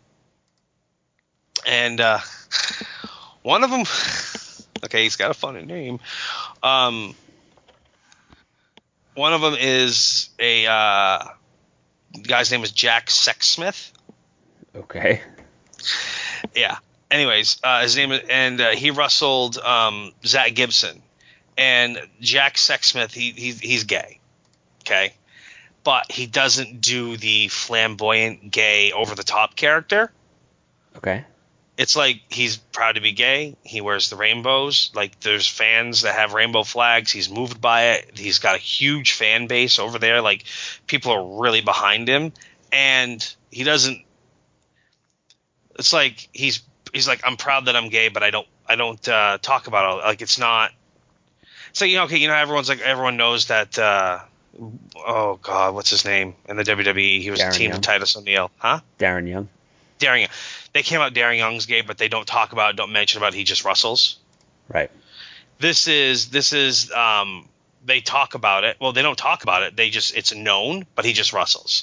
And uh, one of them, okay, he's got a funny name. Um, one of them is a uh, the guy's name is Jack Sexsmith. Okay. Yeah. Anyways, uh, his name is, and uh, he wrestled um, Zach Gibson. And Jack Sexsmith, he, he he's gay. Okay. But he doesn't do the flamboyant, gay, over-the-top character. Okay. It's like he's proud to be gay. He wears the rainbows. Like, there's fans that have rainbow flags. He's moved by it. He's got a huge fan base over there. Like, people are really behind him. And he doesn't – it's like he's he's like, I'm proud that I'm gay, but I don't I don't uh, talk about it. Like, it's not – so, you know, okay, you know, everyone's like – everyone knows that uh, – oh God, what's his name in the W W E? He was Darren a team Young. with Titus O'Neil, huh? Darren Young. Darren Young. They came out Darren Young's gay, but they don't talk about it, don't mention about it. He just wrestles. Right. This is this is um they talk about it. Well, they don't talk about it. They just it's known, but he just wrestles.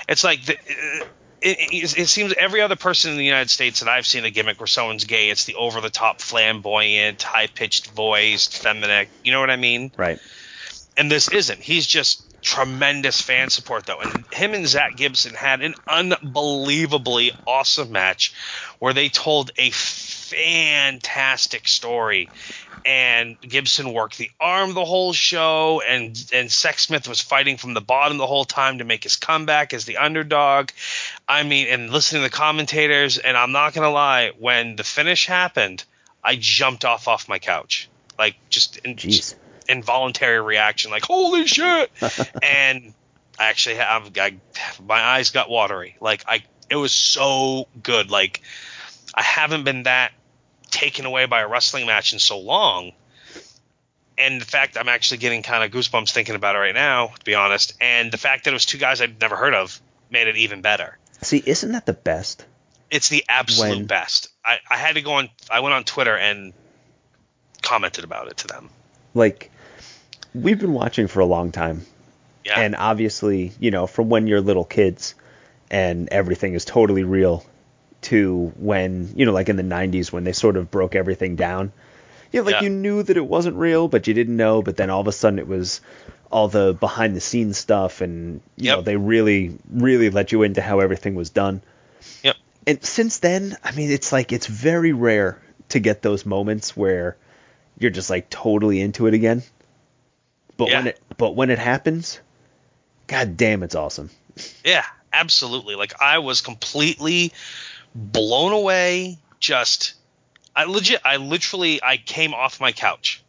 It's like the, it, it, it seems every other person in the United States that I've seen a gimmick where someone's gay, it's the over-the-top, flamboyant, high-pitched voiced, feminine. You know what I mean? Right. And this isn't. He's just tremendous fan support, though. And him and Zach Gibson had an unbelievably awesome match where they told a fantastic story. And Gibson worked the arm the whole show, and and Sexsmith was fighting from the bottom the whole time to make his comeback as the underdog. I mean, and listening to the commentators, and I'm not going to lie, when the finish happened, I jumped off off my couch. Like, just, in, just involuntary reaction, like, holy shit! And I actually have, I, my eyes got watery. Like, I, it was so good. Like, I haven't been that taken away by a wrestling match in so long, and the fact I'm actually getting kind of goosebumps thinking about it right now, to be honest, and the fact that it was two guys I'd never heard of made it even better. See, isn't that the best? It's the absolute when... best. I, I had to go on I went on Twitter and commented about it to them. Like, we've been watching for a long time, yeah, and obviously, you know, from when you're little kids and everything is totally real to when, you know, like in the nineties when they sort of broke everything down. You know, like yeah. you knew that it wasn't real, but you didn't know. But then all of a sudden it was all the behind the scenes stuff, and, you yep. know, they really, really let you into how everything was done. Yep. And since then, I mean, it's like it's very rare to get those moments where you're just like totally into it again. But yeah. when it but when it happens, god damn, it's awesome. Yeah, absolutely. Like, I was completely blown away. Just, I legit, I literally, I came off my couch.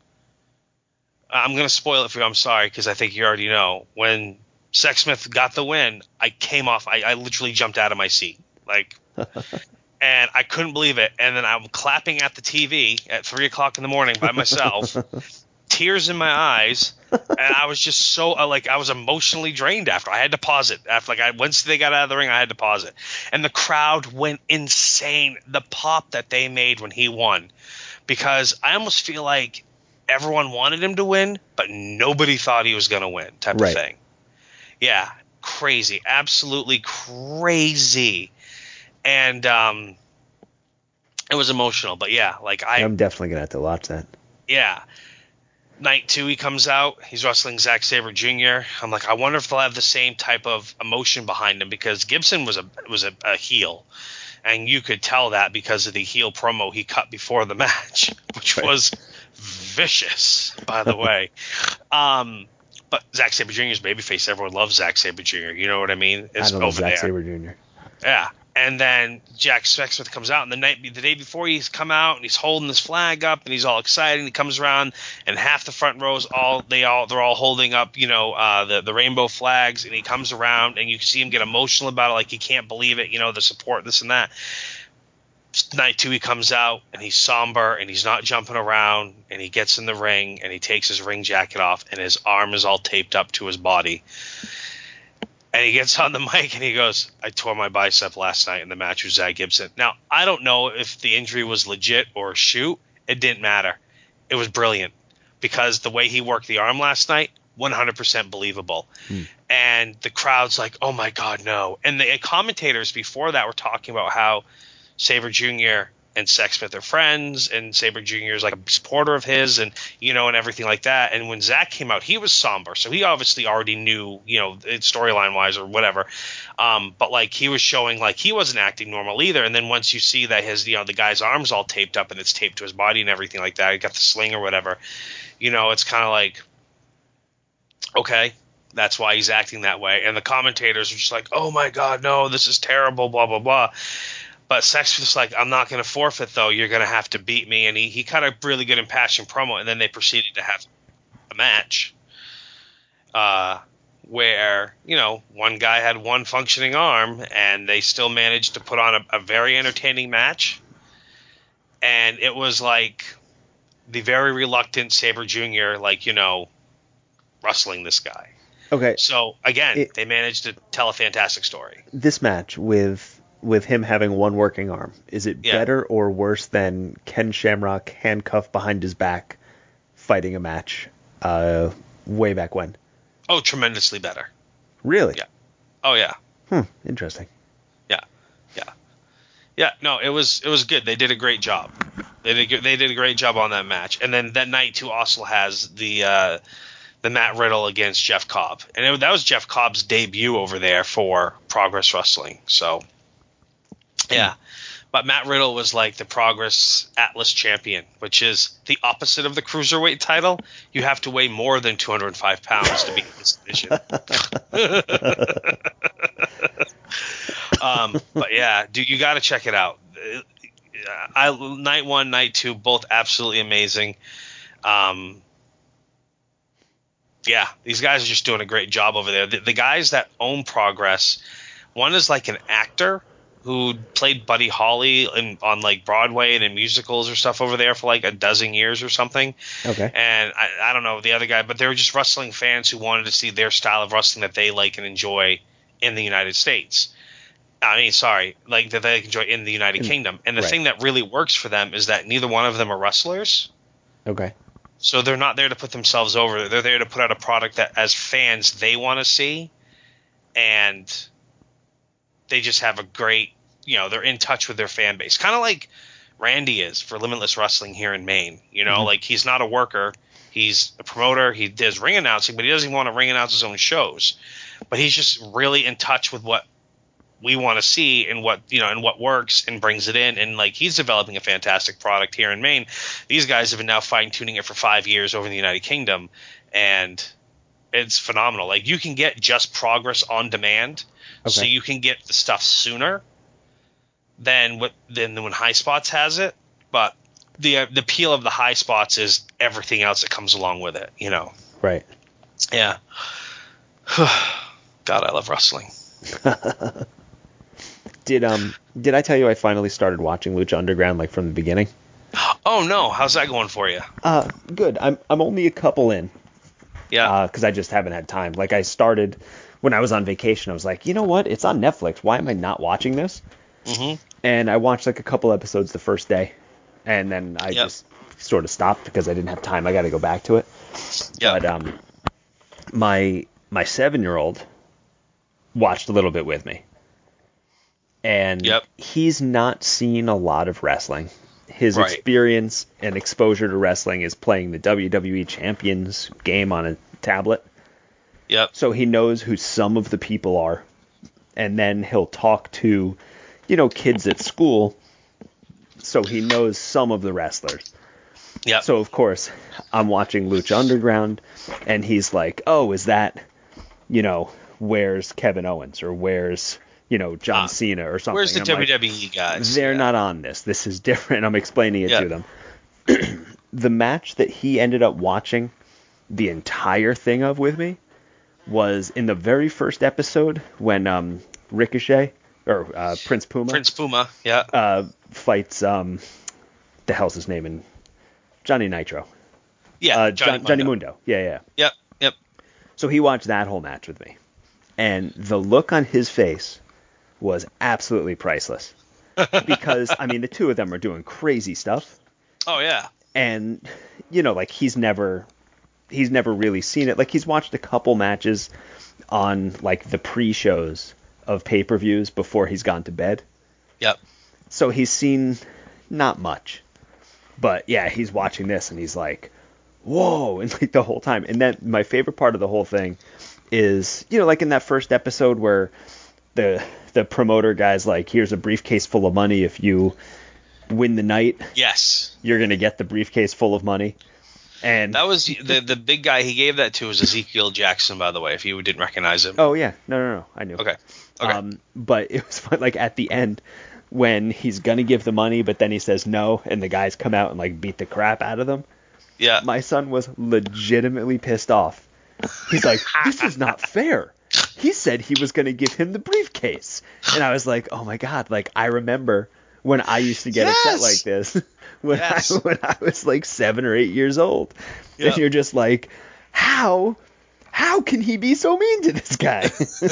I'm gonna spoil it for you. I'm sorry, because I think you already know. When Sexsmith got the win, I came off. I, I literally jumped out of my seat, like, and I couldn't believe it. And then I'm clapping at the T V at three o'clock in the morning by myself, tears in my eyes, and I was just so uh, like I was emotionally drained after. I had to pause it after, like, I once they got out of the ring, I had to pause it, and the crowd went insane. The pop that they made when he won, because I almost feel like everyone wanted him to win, but nobody thought he was going to win, type right. of thing. Yeah, crazy, absolutely crazy, and um, it was emotional. But yeah, like I, I'm definitely gonna have to watch that. Yeah. Night two, he comes out. He's wrestling Zack Sabre Junior I'm like, I wonder if they'll have the same type of emotion behind him, because Gibson was a was a, a heel, and you could tell that because of the heel promo he cut before the match, which right. was vicious, by the way. Um, but Zack Sabre Junior's babyface. Everyone loves Zack Sabre Junior You know what I mean? It's I don't know over Zack there. Sabre Junior Yeah. And then Jack Sexsmith comes out, and the night, the day before, he's come out and he's holding his flag up, and he's all excited. And he comes around, and half the front rows, all they all they're all holding up, you know, uh, the the rainbow flags. And he comes around, and you can see him get emotional about it, like he can't believe it, you know, the support, this and that. Night two, he comes out, and he's somber, and he's not jumping around, and he gets in the ring, and he takes his ring jacket off, and his arm is all taped up to his body. And he gets on the mic and he goes, I tore my bicep last night in the match with Zack Gibson. Now, I don't know if the injury was legit or a shoot. It didn't matter. It was brilliant, because the way he worked the arm last night, one hundred percent believable. Hmm. And the crowd's like, oh, my God, no. And the commentators before that were talking about how Sabre Junior and Sexsmith are friends, and Sabre Junior is like a supporter of his, and, you know, and everything like that. And when Zach came out, he was somber, so he obviously already knew, you know, storyline wise or whatever. Um, but like, he was showing like he wasn't acting normal either. And then once you see that his, you know, the guy's arm's all taped up and it's taped to his body and everything like that, he got the sling or whatever, you know, it's kind of like, okay, that's why he's acting that way. And the commentators are just like, oh my God, no, this is terrible, blah, blah, blah. But Sexsmith's like, I'm not going to forfeit, though. You're going to have to beat me. And he, he cut a really good impassioned promo, and then they proceeded to have a match uh, where, you know, one guy had one functioning arm, and they still managed to put on a, a very entertaining match. And it was like the very reluctant Sabre Junior, like, you know, wrestling this guy. Okay. So, again, it, they managed to tell a fantastic story. This match with... with him having one working arm, is it yeah. better or worse than Ken Shamrock handcuffed behind his back fighting a match uh, way back when? Oh, tremendously better. Really? Yeah. Oh, yeah. Hmm. Interesting. Yeah, yeah, yeah. No, it was it was good. They did a great job. They did they did a great job on that match. And then that night too also has the uh, the Matt Riddle against Jeff Cobb, and it, that was Jeff Cobb's debut over there for Progress Wrestling. So yeah. But Matt Riddle was like the Progress Atlas champion, which is the opposite of the cruiserweight title. You have to weigh more than two hundred five pounds to be in this division. um, but yeah, dude, you got to check it out. I night one, night two, both absolutely amazing. Um, yeah, these guys are just doing a great job over there. The, the guys that own Progress, one is like an actor who played Buddy Holly in, on like Broadway and in musicals or stuff over there for like a dozen years or something. Okay. And I, I don't know the other guy, but they were just wrestling fans who wanted to see their style of wrestling that they like and enjoy in the United States. I mean, sorry, like that they enjoy in the United In, Kingdom. And the right. thing that really works for them is that neither one of them are wrestlers. Okay. So they're not there to put themselves over. They're there to put out a product that as fans they want to see. And they just have a great, you know, they're in touch with their fan base. Kind of like Randy is for Limitless Wrestling here in Maine. You know, mm-hmm. like he's not a worker. He's a promoter. He does ring announcing, but he doesn't even want to ring announce his own shows. But he's just really in touch with what we want to see and what, you know, and what works and brings it in. And like he's developing a fantastic product here in Maine. These guys have been now fine tuning it for five years over in the United Kingdom. And it's phenomenal. Like you can get just Progress on demand. Okay. So you can get the stuff sooner than what than when High Spots has it, but the uh, the appeal of the High Spots is everything else that comes along with it, you know. Right. Yeah. God, I love wrestling. did um did I tell you I finally started watching Lucha Underground like from the beginning? Oh no, how's that going for you? Uh, good. I'm I'm only a couple in. Yeah. Uh, because I just haven't had time. Like I started. When I was on vacation, I was like, you know what? It's on Netflix. Why am I not watching this? Mm-hmm. And I watched like a couple episodes the first day, and then I yep. just sort of stopped because I didn't have time. I got to go back to it. Yep. But um, my my seven-year-old watched a little bit with me, and yep. he's not seen a lot of wrestling. His right. experience and exposure to wrestling is playing the W W E Champions game on a tablet. Yep. So he knows who some of the people are, and then he'll talk to, you know, kids at school, so he knows some of the wrestlers. Yep. So, of course, I'm watching Lucha Underground, and he's like, oh, is that, you know, where's Kevin Owens, or where's, you know, John uh, Cena, or something. Where's the I'm W W E like, guys? They're yeah. not on this. This is different. I'm explaining it yep. to them. The match that he ended up watching the entire thing of with me was in the very first episode when um, Ricochet, or uh, Prince Puma. Prince Puma, yeah. Uh, fights, um, the hell's his name in Johnny Nitro. Yeah, uh, Johnny, John, Mundo. Johnny Mundo. Yeah, yeah. Yep, yep. So he watched that whole match with me. And the look on his face was absolutely priceless. Because, I mean, the two of them are doing crazy stuff. Oh, yeah. And, you know, like, he's never... He's never really seen it. Like, he's watched a couple matches on, like, the pre-shows of pay-per-views before he's gone to bed. Yep. So he's seen not much. But, yeah, he's watching this, and he's like, whoa, and, like, the whole time. And then my favorite part of the whole thing is, you know, like in that first episode where the the promoter guy's like, here's a briefcase full of money. If you win the night, yes, you're going to get the briefcase full of money. And that was the the big guy he gave that to was Ezekiel Jackson, by the way, if you didn't recognize him. Oh, yeah. No, no, no. I knew. Okay. Okay. Um, but it was fun, like, at the end when he's going to give the money, but then he says no, and the guys come out and, like, beat the crap out of them. Yeah. My son was legitimately pissed off. He's like, this is not fair. He said he was going to give him the briefcase. And I was like, oh, my God. Like, I remember when I used to get yes! upset like this. When, yes. I, when I was like seven or eight years old. Yep. And you're just like, how, how can he be so mean to this guy?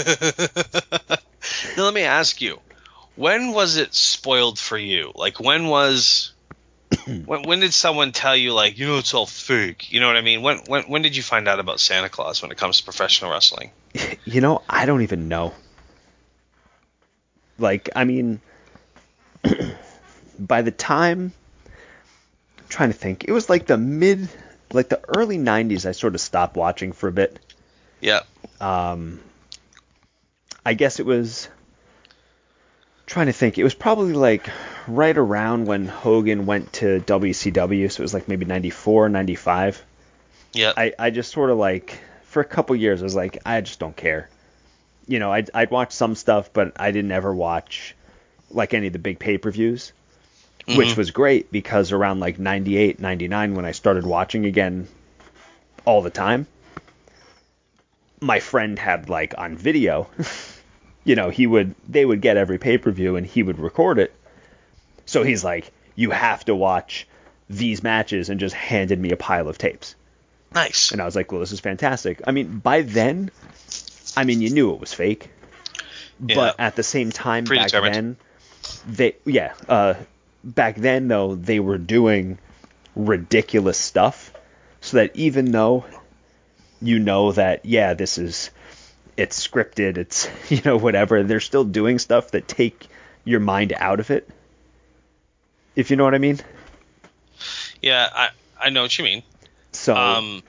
Now let me ask you, when was it spoiled for you? Like when was, when, when did someone tell you like, you know, it's all fake? You know what I mean? When, when, when did you find out about Santa Claus when it comes to professional wrestling? You know, I don't even know. Like, I mean, by the time, I'm trying to think, it was like the mid, like the early nineties, I sort of stopped watching for a bit. Yeah. Um, I guess it was, trying to think, it was probably like right around when Hogan went to W C W, so it was like maybe ninety-four, ninety-five. Yeah. I, I just sort of like, for a couple years, I was like, I just don't care. You know, I'd, I'd watch some stuff, but I didn't ever watch like any of the big pay-per-views, mm-hmm. which was great because around like ninety-eight, ninety-nine, when I started watching again all the time, my friend had like on video, you know, he would, they would get every pay-per-view and he would record it. So he's like, you have to watch these matches, and just handed me a pile of tapes. Nice. And I was like, well, this is fantastic. I mean, by then, I mean, you knew it was fake. Yeah. But at the same time, back then, they, yeah, uh, back then, though, they were doing ridiculous stuff. So that even though you know that, yeah, this is, it's scripted, it's, you know, whatever, they're still doing stuff that take your mind out of it. If you know what I mean? Yeah, I, I know what you mean. So, um,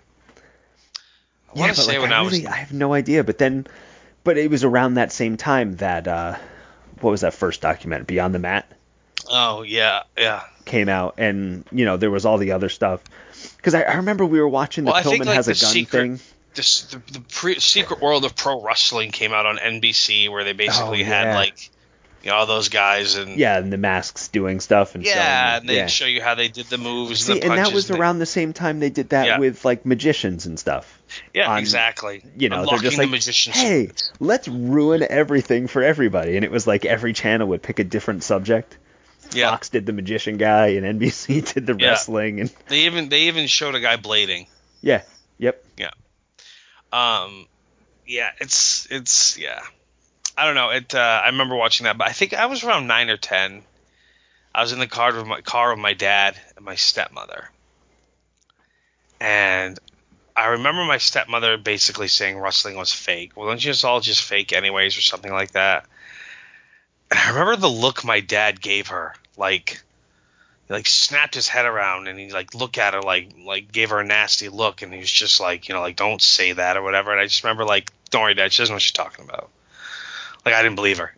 I yeah, but say like, when I, I, really, was... I have no idea. But then, but it was around that same time that, uh, what was that first documentary, Beyond the Mat? Oh, yeah, yeah. Came out, and, you know, there was all the other stuff. Because I, I remember we were watching the well, Pillman think, like, Has a Gun secret, thing. This, the the pre- Secret World of Pro Wrestling came out on N B C, where they basically oh, yeah. had, like, you know, all those guys and yeah, and the masks doing stuff and yeah, showing, and they'd yeah. show you how they did the moves See, and the punches. and that was and around they, the same time they did that yeah. with like magicians and stuff. Yeah, on, exactly. You know, Unlocking they're just like, the magician hey, secrets. let's ruin everything for everybody. And it was like every channel would pick a different subject. Yeah. Fox did the magician guy, and N B C did the yeah. wrestling, and they even they even showed a guy blading. Yeah. Yep. Yeah. Um. Yeah. It's it's yeah. I don't know. It. Uh, I remember watching that, but I think I was around nine or ten. I was in the car with my car with my dad and my stepmother, and I remember my stepmother basically saying wrestling was fake. Well, don't you just all just fake anyways, or something like that? And I remember the look my dad gave her, like, he, like snapped his head around and he like looked at her like like gave her a nasty look, and he was just like, you know, like, don't say that or whatever. And I just remember like, don't worry, Dad, she doesn't know what she's talking about. Like, I didn't believe her.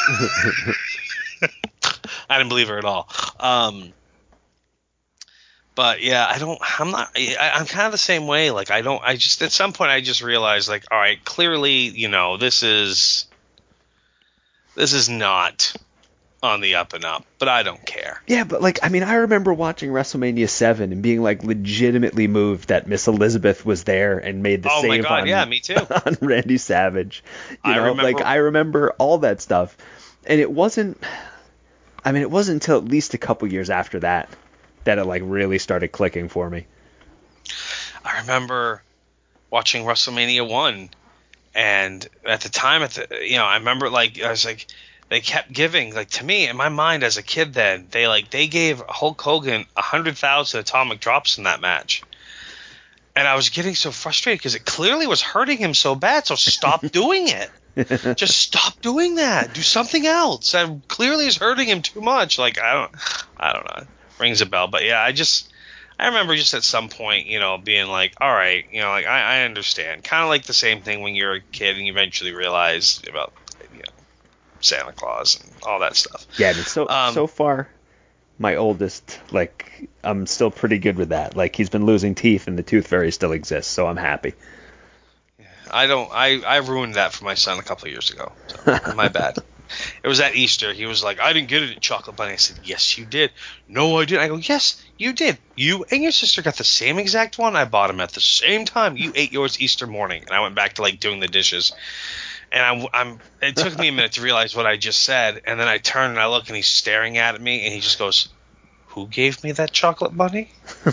I didn't believe her at all. Um, but yeah, I don't. I'm not. I, I'm kind of the same way. Like, I don't. I just at some point I just realized, like, all right, clearly, you know, this is this is not on the up and up, but I don't care. Yeah, but like, I mean, I remember watching WrestleMania seven and being like legitimately moved that Miss Elizabeth was there and made the oh save my God, on, yeah, me too. on Randy Savage. You I know, remember, like I remember all that stuff, and it wasn't. I mean, it wasn't until at least a couple years after that that it like really started clicking for me. I remember watching WrestleMania one, and at the time, at the you know, I remember like I was like. They kept giving, like, to me, in my mind as a kid then, they, like, they gave Hulk Hogan one hundred thousand atomic drops in that match. And I was getting so frustrated because it clearly was hurting him so bad, so stop doing it. Just stop doing that. Do something else. That clearly is hurting him too much. Like, I don't, I don't know. It rings a bell. But, yeah, I just, I remember just at some point, you know, being like, all right, you know, like, I, I understand. Kind of like the same thing when you're a kid and you eventually realize about, you know, Santa Claus and all that stuff. Yeah, I mean, so um, so far, my oldest, like, I'm still pretty good with that. Like, he's been losing teeth, and the Tooth Fairy still exists, so I'm happy. I don't. I, I ruined that for my son a couple of years ago. So, my bad. It was at Easter. He was like, I didn't get it at Chocolate Bunny. I said, yes, you did. No, I didn't. I go, yes, you did. You and your sister got the same exact one. I bought them at the same time. You ate yours Easter morning. And I went back to, like, doing the dishes. And I'm, I'm. It took me a minute to realize what I just said, and then I turn and I look, and he's staring at me, and he just goes, "Who gave me that chocolate bunny?"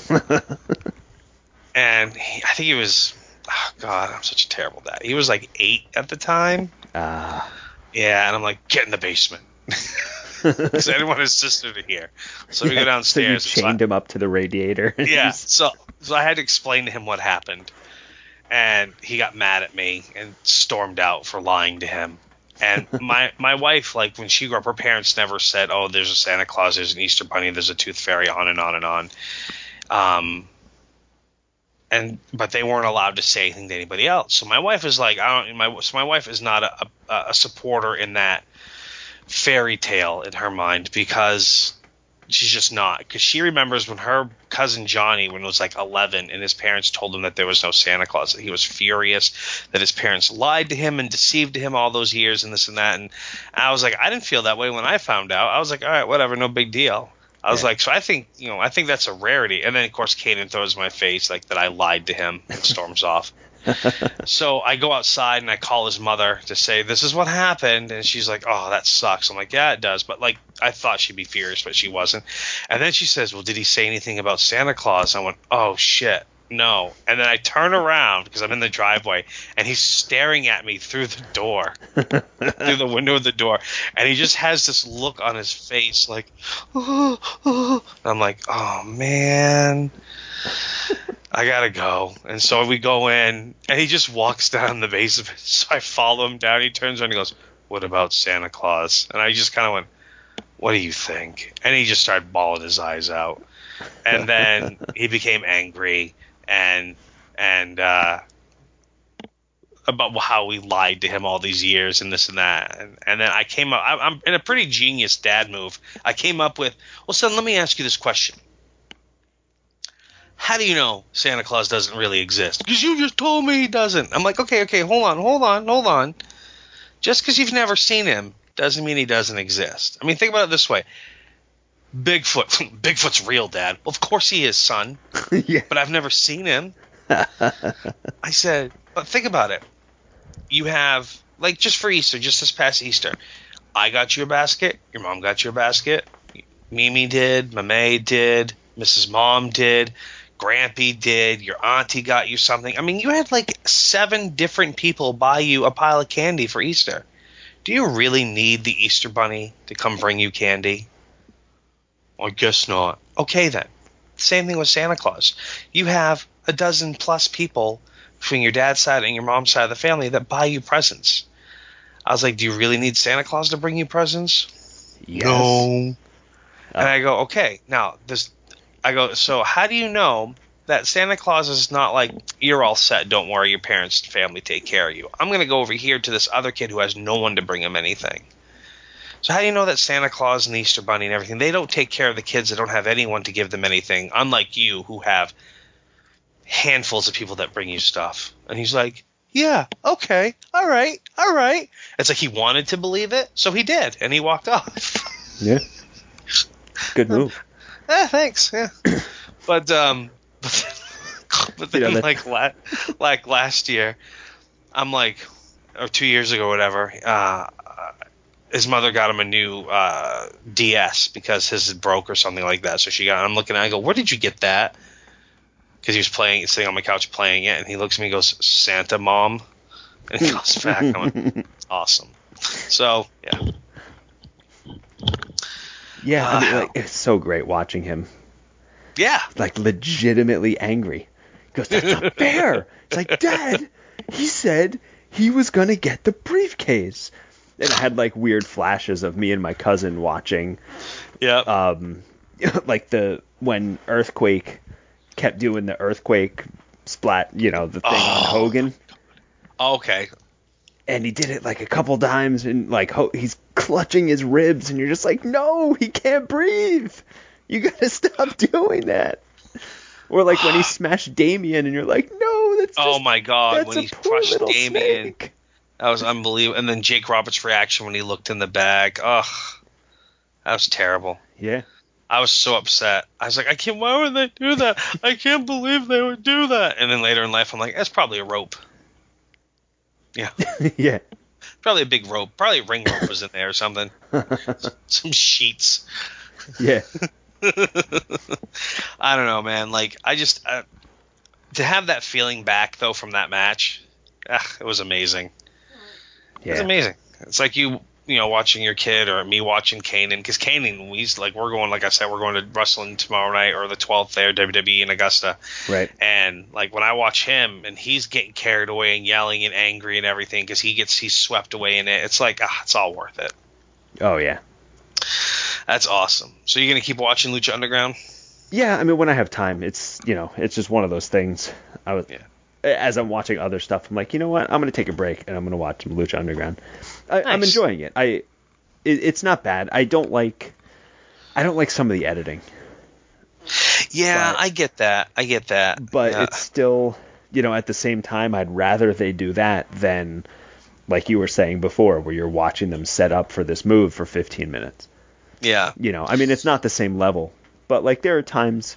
And he, I think he was, oh God, I'm such a terrible dad. He was like eight at the time. Ah. Uh, yeah, and I'm like, get in the basement, because I didn't want his sister to hear. So we yeah, go downstairs. So you chained so I, him up to the radiator. Yeah. So so I had to explain to him what happened. And he got mad at me and stormed out for lying to him. And my my wife, like when she grew up, her parents never said, "Oh, there's a Santa Claus, there's an Easter Bunny, there's a Tooth Fairy," on and on and on. Um, and but they weren't allowed to say anything to anybody else. So my wife is like, I don't. My so my wife is not a a, a supporter in that fairy tale in her mind, because she's just not. Because she remembers when her cousin Johnny, when he was like eleven, and his parents told him that there was no Santa Claus, that he was furious that his parents lied to him and deceived him all those years and this and that. And I was like, I didn't feel that way when I found out. I was like, all right, whatever, no big deal. I was Yeah. like, so I think, you know, I think that's a rarity. And then, of course, Kaden throws in my face like that I lied to him and storms off. So I go outside and I call his mother to say, this is what happened. And she's like, oh, that sucks. I'm like, yeah, it does. But, like, I thought she'd be furious, but she wasn't. And then she says, well, did he say anything about Santa Claus? I went, oh, shit, no. And then I turn around because I'm in the driveway, and he's staring at me through the door, through the window of the door. And he just has this look on his face like, oh, oh. I'm like, oh, man. I gotta go. And so we go in, and he just walks down the basement. So I follow him down. He turns around and he goes, what about Santa Claus? And I just kind of went, what do you think? And he just started bawling his eyes out. And then he became angry and and uh, about how we lied to him all these years and this and that. And, and then I came up, I, I'm in a pretty genius dad move. I came up with, well, son, let me ask you this question. How do you know Santa Claus doesn't really exist? Because you just told me he doesn't. I'm like, okay, okay, hold on, hold on, hold on. Just because you've never seen him doesn't mean he doesn't exist. I mean, think about it this way. Bigfoot. Bigfoot's real, Dad. Well, of course he is, son. Yeah. But I've never seen him. I said, but think about it. You have, like, just for Easter, just this past Easter, I got you a basket. Your mom got you a basket. Mimi did. Mame did. Missus Mom did. Grampy did, your auntie got you something. I mean, you had like seven different people buy you a pile of candy for Easter. Do you really need the Easter Bunny to come bring you candy? I guess not. Okay, then. Same thing with Santa Claus. You have a dozen plus people between your dad's side and your mom's side of the family that buy you presents. I was like, do you really need Santa Claus to bring you presents? Yes. No. Oh. And I go, okay, now this. I go, so how do you know that Santa Claus is not like, you're all set, don't worry, your parents and family take care of you. I'm going to go over here to this other kid who has no one to bring him anything. So how do you know that Santa Claus and the Easter Bunny and everything, they don't take care of the kids that don't have anyone to give them anything, unlike you who have handfuls of people that bring you stuff. And he's like, yeah, okay, all right, all right. It's like he wanted to believe it, so he did, and he walked off. Yeah. Good move. Eh, thanks. Yeah, but um, but, but then You know, that- like la- like last year, I'm like, or two years ago, or whatever. Uh, his mother got him a new uh, D S because his broke or something like that. So she got. I'm looking at. It, I go, where did you get that? Because he was playing, sitting on my couch playing it, and he looks at me and goes, Santa, Mom, and he goes back. I'm like, awesome. So yeah. Yeah, I mean, Uh, like, it's so great watching him, Yeah. like, legitimately angry. He goes, that's not fair. It's like, Dad, he said he was going to get the briefcase. And I had, like, weird flashes of me and my cousin watching, Yeah. um, like, the, when Earthquake kept doing the Earthquake splat, you know, the thing on Oh. Hogan. Okay. And he did it like a couple times, and like ho- he's clutching his ribs, and you're just like, no, he can't breathe. You gotta stop doing that. Or like when he smashed Damien, and you're like, no, that's just, Oh my God! that's When a he poor crushed little Damien, snake. that was unbelievable. And then Jake Roberts' reaction when he looked in the bag. Ugh, that was terrible. Yeah. I was so upset. I was like, I can't. Why would they do that? I can't believe they would do that. And then later in life, I'm like, that's probably a rope. Yeah, Yeah. probably a big rope. Probably a ring rope was in there or something. Some sheets. Yeah. I don't know, man. Like, I just uh, to have that feeling back though from that match, ugh, it was amazing. It was Yeah. amazing. It's like you, you know, watching your kid or me watching Kanan, because Kanan, he's like, we're going, like I said, we're going to wrestling tomorrow night or the twelfth there, W W E in Augusta. Right. And like when I watch him and he's getting carried away and yelling and angry and everything because he gets he's swept away in it, it's like, ah, it's all worth it. Oh yeah. That's awesome. So you're gonna keep watching Lucha Underground? Yeah, I mean, when I have time, it's you know, it's just one of those things. I was. Yeah. As I'm watching other stuff, I'm like, you know what? I'm going to take a break and I'm going to watch some Lucha Underground. I, Nice. I'm enjoying it. I, it, it's not bad. I don't like, I don't like some of the editing. Yeah, But- I get that. I get that. But Yeah. it's still, you know, at the same time, I'd rather they do that than, like you were saying before, where you're watching them set up for this move for fifteen minutes. yeah. You know, I mean, it's not the same level, but like there are times,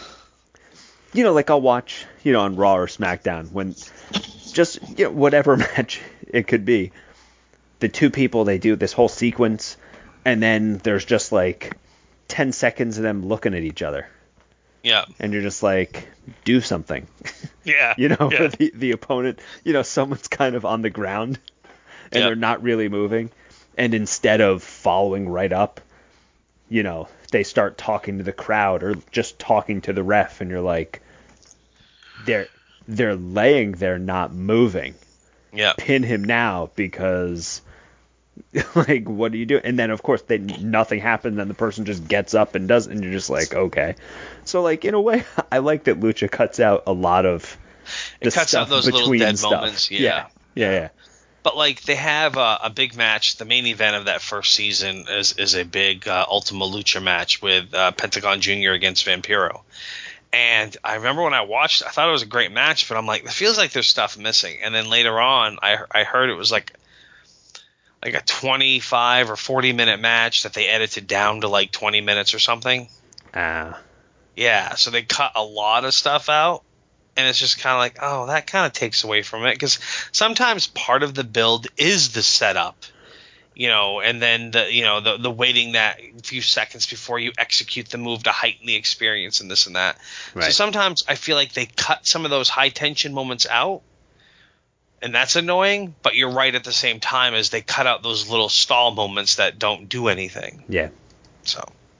you know, like I'll watch, you know, on Raw or SmackDown when just, you know, whatever match it could be, the two people, they do this whole sequence, and then there's just like ten seconds of them looking at each other, Yeah. and you're just like, do something. Yeah. You know, Yeah. the, the opponent, you know, someone's kind of on the ground, and Yeah. they're not really moving, and instead of following right up, you know, they start talking to the crowd or just talking to the ref, and you're like, they're they're laying there not moving. Yeah. Pin him now because, like, what do you do? And then of course they nothing happens, and the person just gets up and does, and you're just like, okay. So like in a way, I like that Lucha cuts out a lot of the It cuts stuff out those little between dead stuff. moments. Yeah. yeah, yeah. yeah. But like they have a, a big match. The main event of that first season is is a big uh, Ultima Lucha match with uh, Pentagon Junior against Vampiro. And I remember when I watched, I thought it was a great match, but I'm like, it feels like there's stuff missing. And then later on, I I heard it was like like a twenty-five or forty minute match that they edited down to like twenty minutes or something. Ah, Yeah, so they cut a lot of stuff out. And it's just kind of like, oh, that kind of takes away from it. Because sometimes part of the build is the setup, you know, and then the, you know, the the waiting that few seconds before you execute the move to heighten the experience and this and that. So Right. sometimes I feel like they cut some of those high tension moments out, and that's annoying. But you're right at the same time as they cut out those little stall moments that don't do anything. yeah. So.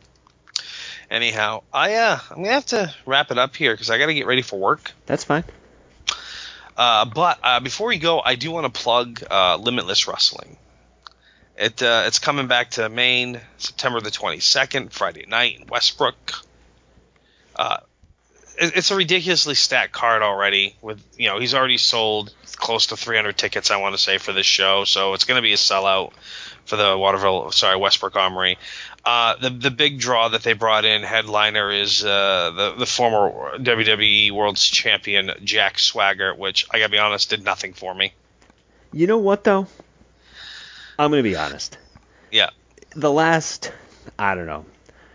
Anyhow, I uh, I'm gonna have to wrap it up here because I got to get ready for work. That's fine. Uh, but uh, before we go, I do want to plug uh, Limitless Wrestling. It uh, it's coming back to Maine September the twenty-second, Friday night in Westbrook. Uh, it, it's a ridiculously stacked card already. With you know he's already sold close to three hundred tickets, I want to say, for this show, so it's going to be a sellout for the Waterville, sorry, Westbrook Armory. Uh, the the big draw that they brought in, headliner, is uh, the the former W W E World Champion Jack Swagger, which I gotta be honest, did nothing for me. You know what though? I'm gonna be honest. Yeah, The last, I don't know,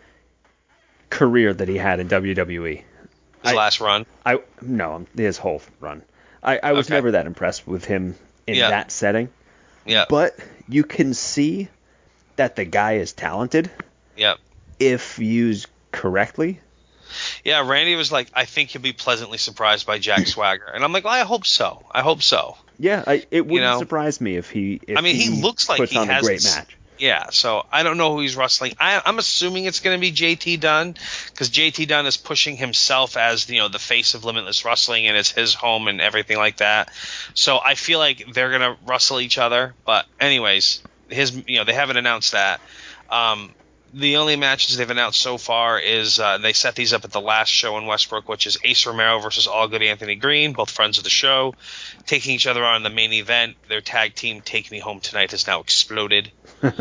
career that he had in W W E. his I- last run. I no, his whole run. I, I was Okay. never that impressed with him in Yeah. that setting. Yeah, But you can see that the guy is talented yeah, if used correctly. yeah. Randy was like, I think you'll be pleasantly surprised by Jack Swagger, and I'm like, well, I hope so. I hope so. Yeah, I, it wouldn't know, surprise me if he. If I mean, he looks like puts he on has a great this- match. Yeah, so I don't know who he's wrestling. I, I'm assuming it's going to be J T Dunn because J T Dunn is pushing himself as you know the face of Limitless Wrestling, and it's his home and everything like that. So I feel like they're going to wrestle each other. But anyways, his you know they haven't announced that. Um, the only matches they've announced so far is uh, they set these up at the last show in Westbrook, which is Ace Romero versus All Good Anthony Green, both friends of the show, taking each other on in the main event. Their tag team, Take Me Home Tonight, has now exploded.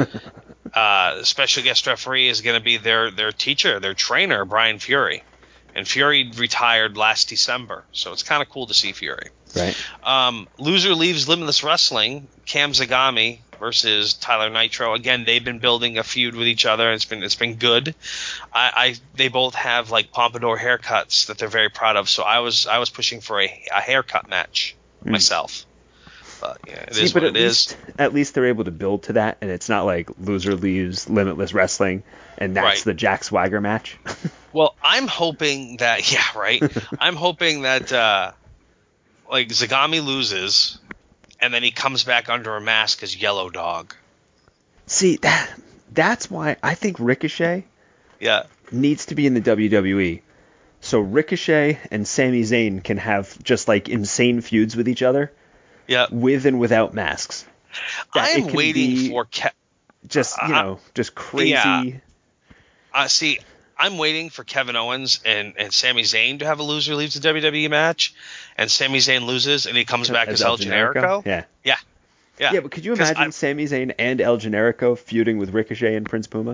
uh, special guest referee is going to be their their teacher, their trainer, Brian Fury. And Fury retired last December, so it's kind of cool to see Fury. Right. Um, loser leaves Limitless Wrestling. Cam Zagami versus Tyler Nitro. Again, they've been building a feud with each other. It's been it's been good. I, I they both have like pompadour haircuts that they're very proud of. So I was I was pushing for a, a haircut match Mm. myself. But yeah, it See, is but what at it is. least at least they're able to build to that, and it's not like loser leaves Limitless Wrestling, and that's Right. the Jack Swagger match. Well, I'm hoping that yeah, right. I'm hoping that uh, like Zagami loses, and then he comes back under a mask as Yellow Dog. See, that that's why I think Ricochet Yeah. needs to be in the W W E. So Ricochet and Sami Zayn can have just like insane feuds with each other, Yeah. with and without masks. That I it am can waiting be for Ke- just, you uh, know, just crazy. yeah. Uh, see, I'm waiting for Kevin Owens and, and Sami Zayn to have a loser leaves the W W E match, and Sami Zayn loses and he comes back as, El El Generico. Yeah. Yeah. Yeah. Yeah, but could you 'Cause imagine I- Sami Zayn and El Generico feuding with Ricochet and Prince Puma?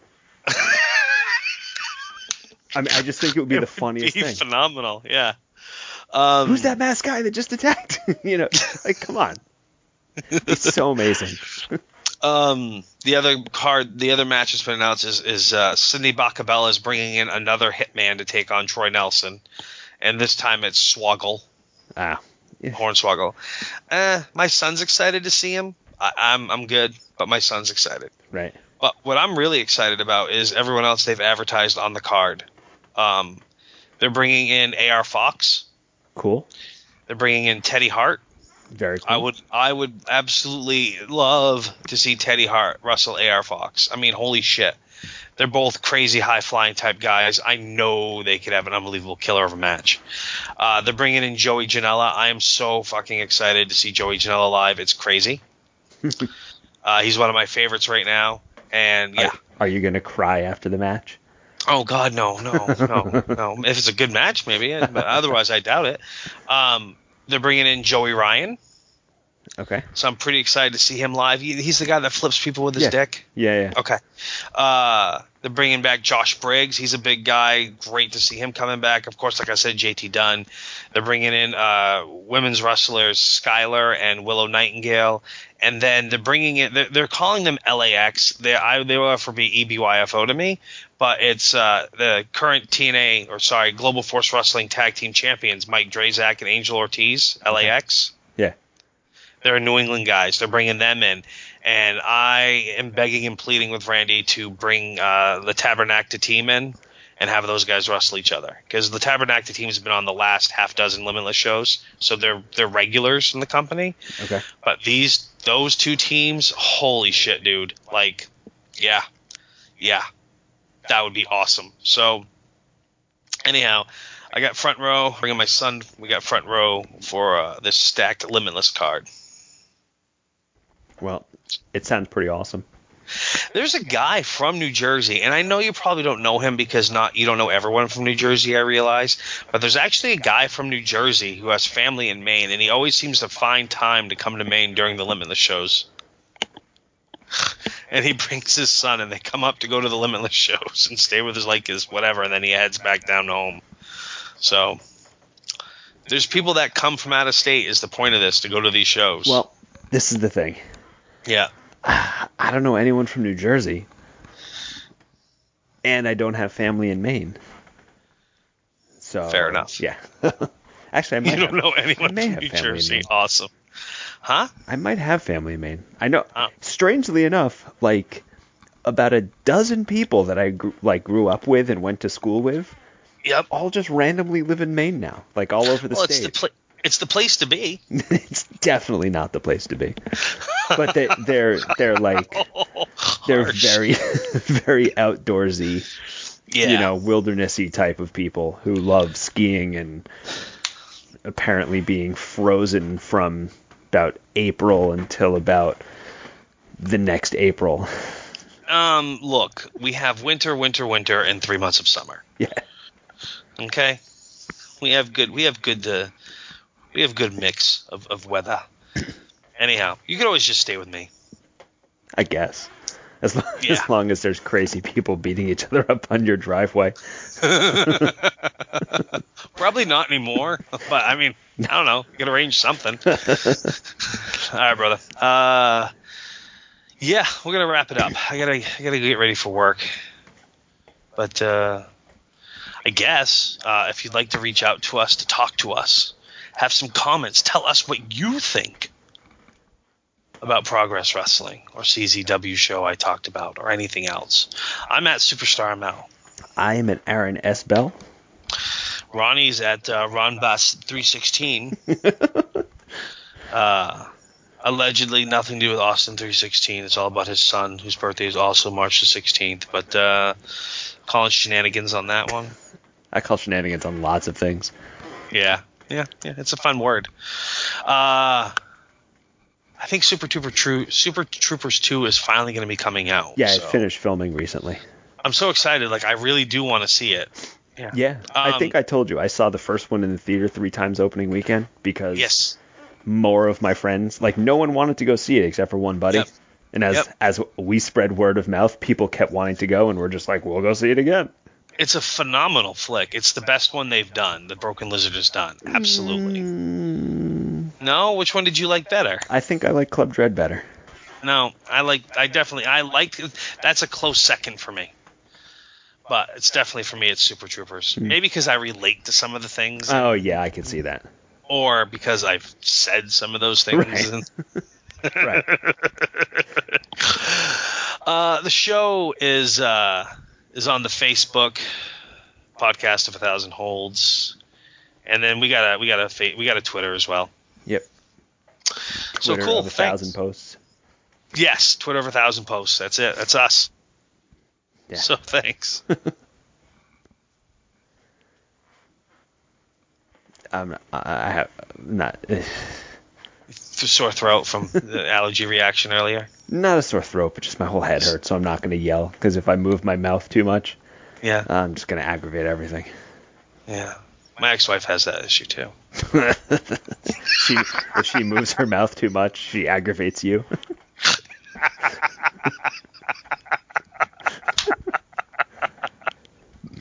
I mean, I just think it would be it the would funniest be thing. phenomenal. Yeah. Um, Who's that masked guy that just attacked? you know, like, come on. It's so amazing. Um, the other card, the other match that's been announced is, is uh, Cindy Bacabella is bringing in another hitman to take on Troy Nelson, and this time it's Swoggle, Ah. Yeah. Hornswoggle. Eh, my son's excited to see him. I, I'm I'm good, but my son's excited. Right. But what I'm really excited about is everyone else they've advertised on the card. Um, they're bringing in A R Fox. Cool. They're bringing in Teddy Hart. Very cool. I would I would absolutely love to see Teddy Hart wrestle A R Fox. I mean, holy shit. They're both crazy high-flying type guys. I know they could have an unbelievable killer of a match. Uh, they're bringing in Joey Janela. I am so fucking excited to see Joey Janela live. It's crazy. uh, he's one of my favorites right now. And, yeah. Are, are you going to cry after the match? Oh, God, no, no, no, no. If it's a good match, maybe. But otherwise, I doubt it. Um, they're bringing in Joey Ryan. Okay. So I'm pretty excited to see him live. He, he's the guy that flips people with his yeah. dick. Yeah, yeah. Okay. Uh, they're bringing back Josh Briggs. He's a big guy. Great to see him coming back. Of course, like I said, J T Dunn. They're bringing in uh, women's wrestlers Skylar and Willow Nightingale. And then they're bringing in – they're, they're calling them L A X. They I, they will ever be E B Y F O to me. But it's uh, the current T N A – or sorry, Global Force Wrestling Tag Team Champions, Mike Drazak and Angel Ortiz, L A X. Okay. Yeah. They're New England guys. They're bringing them in. And I am begging and pleading with Randy to bring uh, the Tabernacta team in and have those guys wrestle each other. Because the Tabernacta team has been on the last half dozen Limitless shows, so they're they're regulars in the company. Okay. But these those two teams, holy shit, dude. Like, yeah. Yeah. That would be awesome. So, anyhow, I got front row. Bringing my son, we got front row for uh, this stacked Limitless card. Well, it sounds pretty awesome. There's a guy from New Jersey, and I know you probably don't know him because not you don't know everyone from New Jersey, I realize, but there's actually a guy from New Jersey who has family in Maine, and he always seems to find time to come to Maine during the Limitless shows. And he brings his son, and they come up to go to the Limitless shows and stay with his, like, his whatever, and then he heads back down home. So there's people that come from out of state is the point of this, to go to these shows. Well, this is the thing. Yeah. I don't know anyone from New Jersey, and I don't have family in Maine. So fair enough. Yeah. Actually, I might You don't have, know anyone I may from have New family in Jersey. Maine. Awesome. Huh? I might have family in Maine. I know. Oh. Strangely enough, like about a dozen people that I gr- like grew up with and went to school with, Yep. all just randomly live in Maine now, like all over the Well, state. it's the pla- it's the place to be. It's definitely not the place to be. But they, they're they're like Oh, they're harsh. very very outdoorsy, yeah. you know, wildernessy type of people who love skiing and apparently being frozen from about April until about the next April. Um, look, we have winter, winter, winter, and three months of summer. Yeah. Okay. We have good. We have good. Uh, we have good mix of, of weather. Anyhow, you could always just stay with me. I guess. As long, Yeah. as long as there's crazy people beating each other up on your driveway. Probably not anymore, but I mean, I don't know. You could arrange something. All right, brother. Uh, yeah, we're gonna wrap it up. I gotta, I gotta get ready for work. But uh, I guess uh, if you'd like to reach out to us to talk to us, have some comments, tell us what you think about Progress Wrestling or C Z W show I talked about or anything else. I'm at Superstar Mel. I am at Aaron S. Bell. Ronnie's at uh, Ron Bass three sixteen. uh, Allegedly nothing to do with Austin three sixteen. It's all about his son, whose birthday is also March the sixteenth. But uh, calling shenanigans on that one. I call shenanigans on lots of things. Yeah, yeah, yeah. It's a fun word. Uh, I think Super Trooper True Super Troopers two is finally going to be coming out. Yeah, so. it finished filming recently. I'm so excited. Like, I really do want to see it. Yeah. Yeah, Um, I think I told you I saw the first one in the theater three times opening weekend because Yes. more of my friends, like no one wanted to go see it except for one buddy. Yep. And as Yep. as we spread word of mouth, people kept wanting to go, and we're just like, we'll go see it again. It's a phenomenal flick. It's the best one they've done. The Broken Lizard has done. Absolutely. Mm, No, which one did you like better? I think I like Club Dread better. No, I like. I definitely. I like. That's a close second for me. But it's definitely for me. It's Super Troopers. Hmm. Maybe because I relate to some of the things. Oh yeah, I can see that. Or because I've said some of those things. Right. And Right. uh, the show is uh, is on the Facebook podcast of a thousand holds, and then we got a we got a fa- we got a Twitter as well. Yep. So Twitter cool. of a Thanks. thousand posts. Yes, Twitter of a thousand posts. That's it. That's us. Yeah. So thanks. I'm not, I have not Sore throat from the allergy reaction earlier. not a sore throat, but just my whole head hurts, so I'm not going to yell because if I move my mouth too much, Yeah, I'm just going to aggravate everything. yeah. My ex-wife has that issue too. she if she moves her mouth too much, she aggravates you.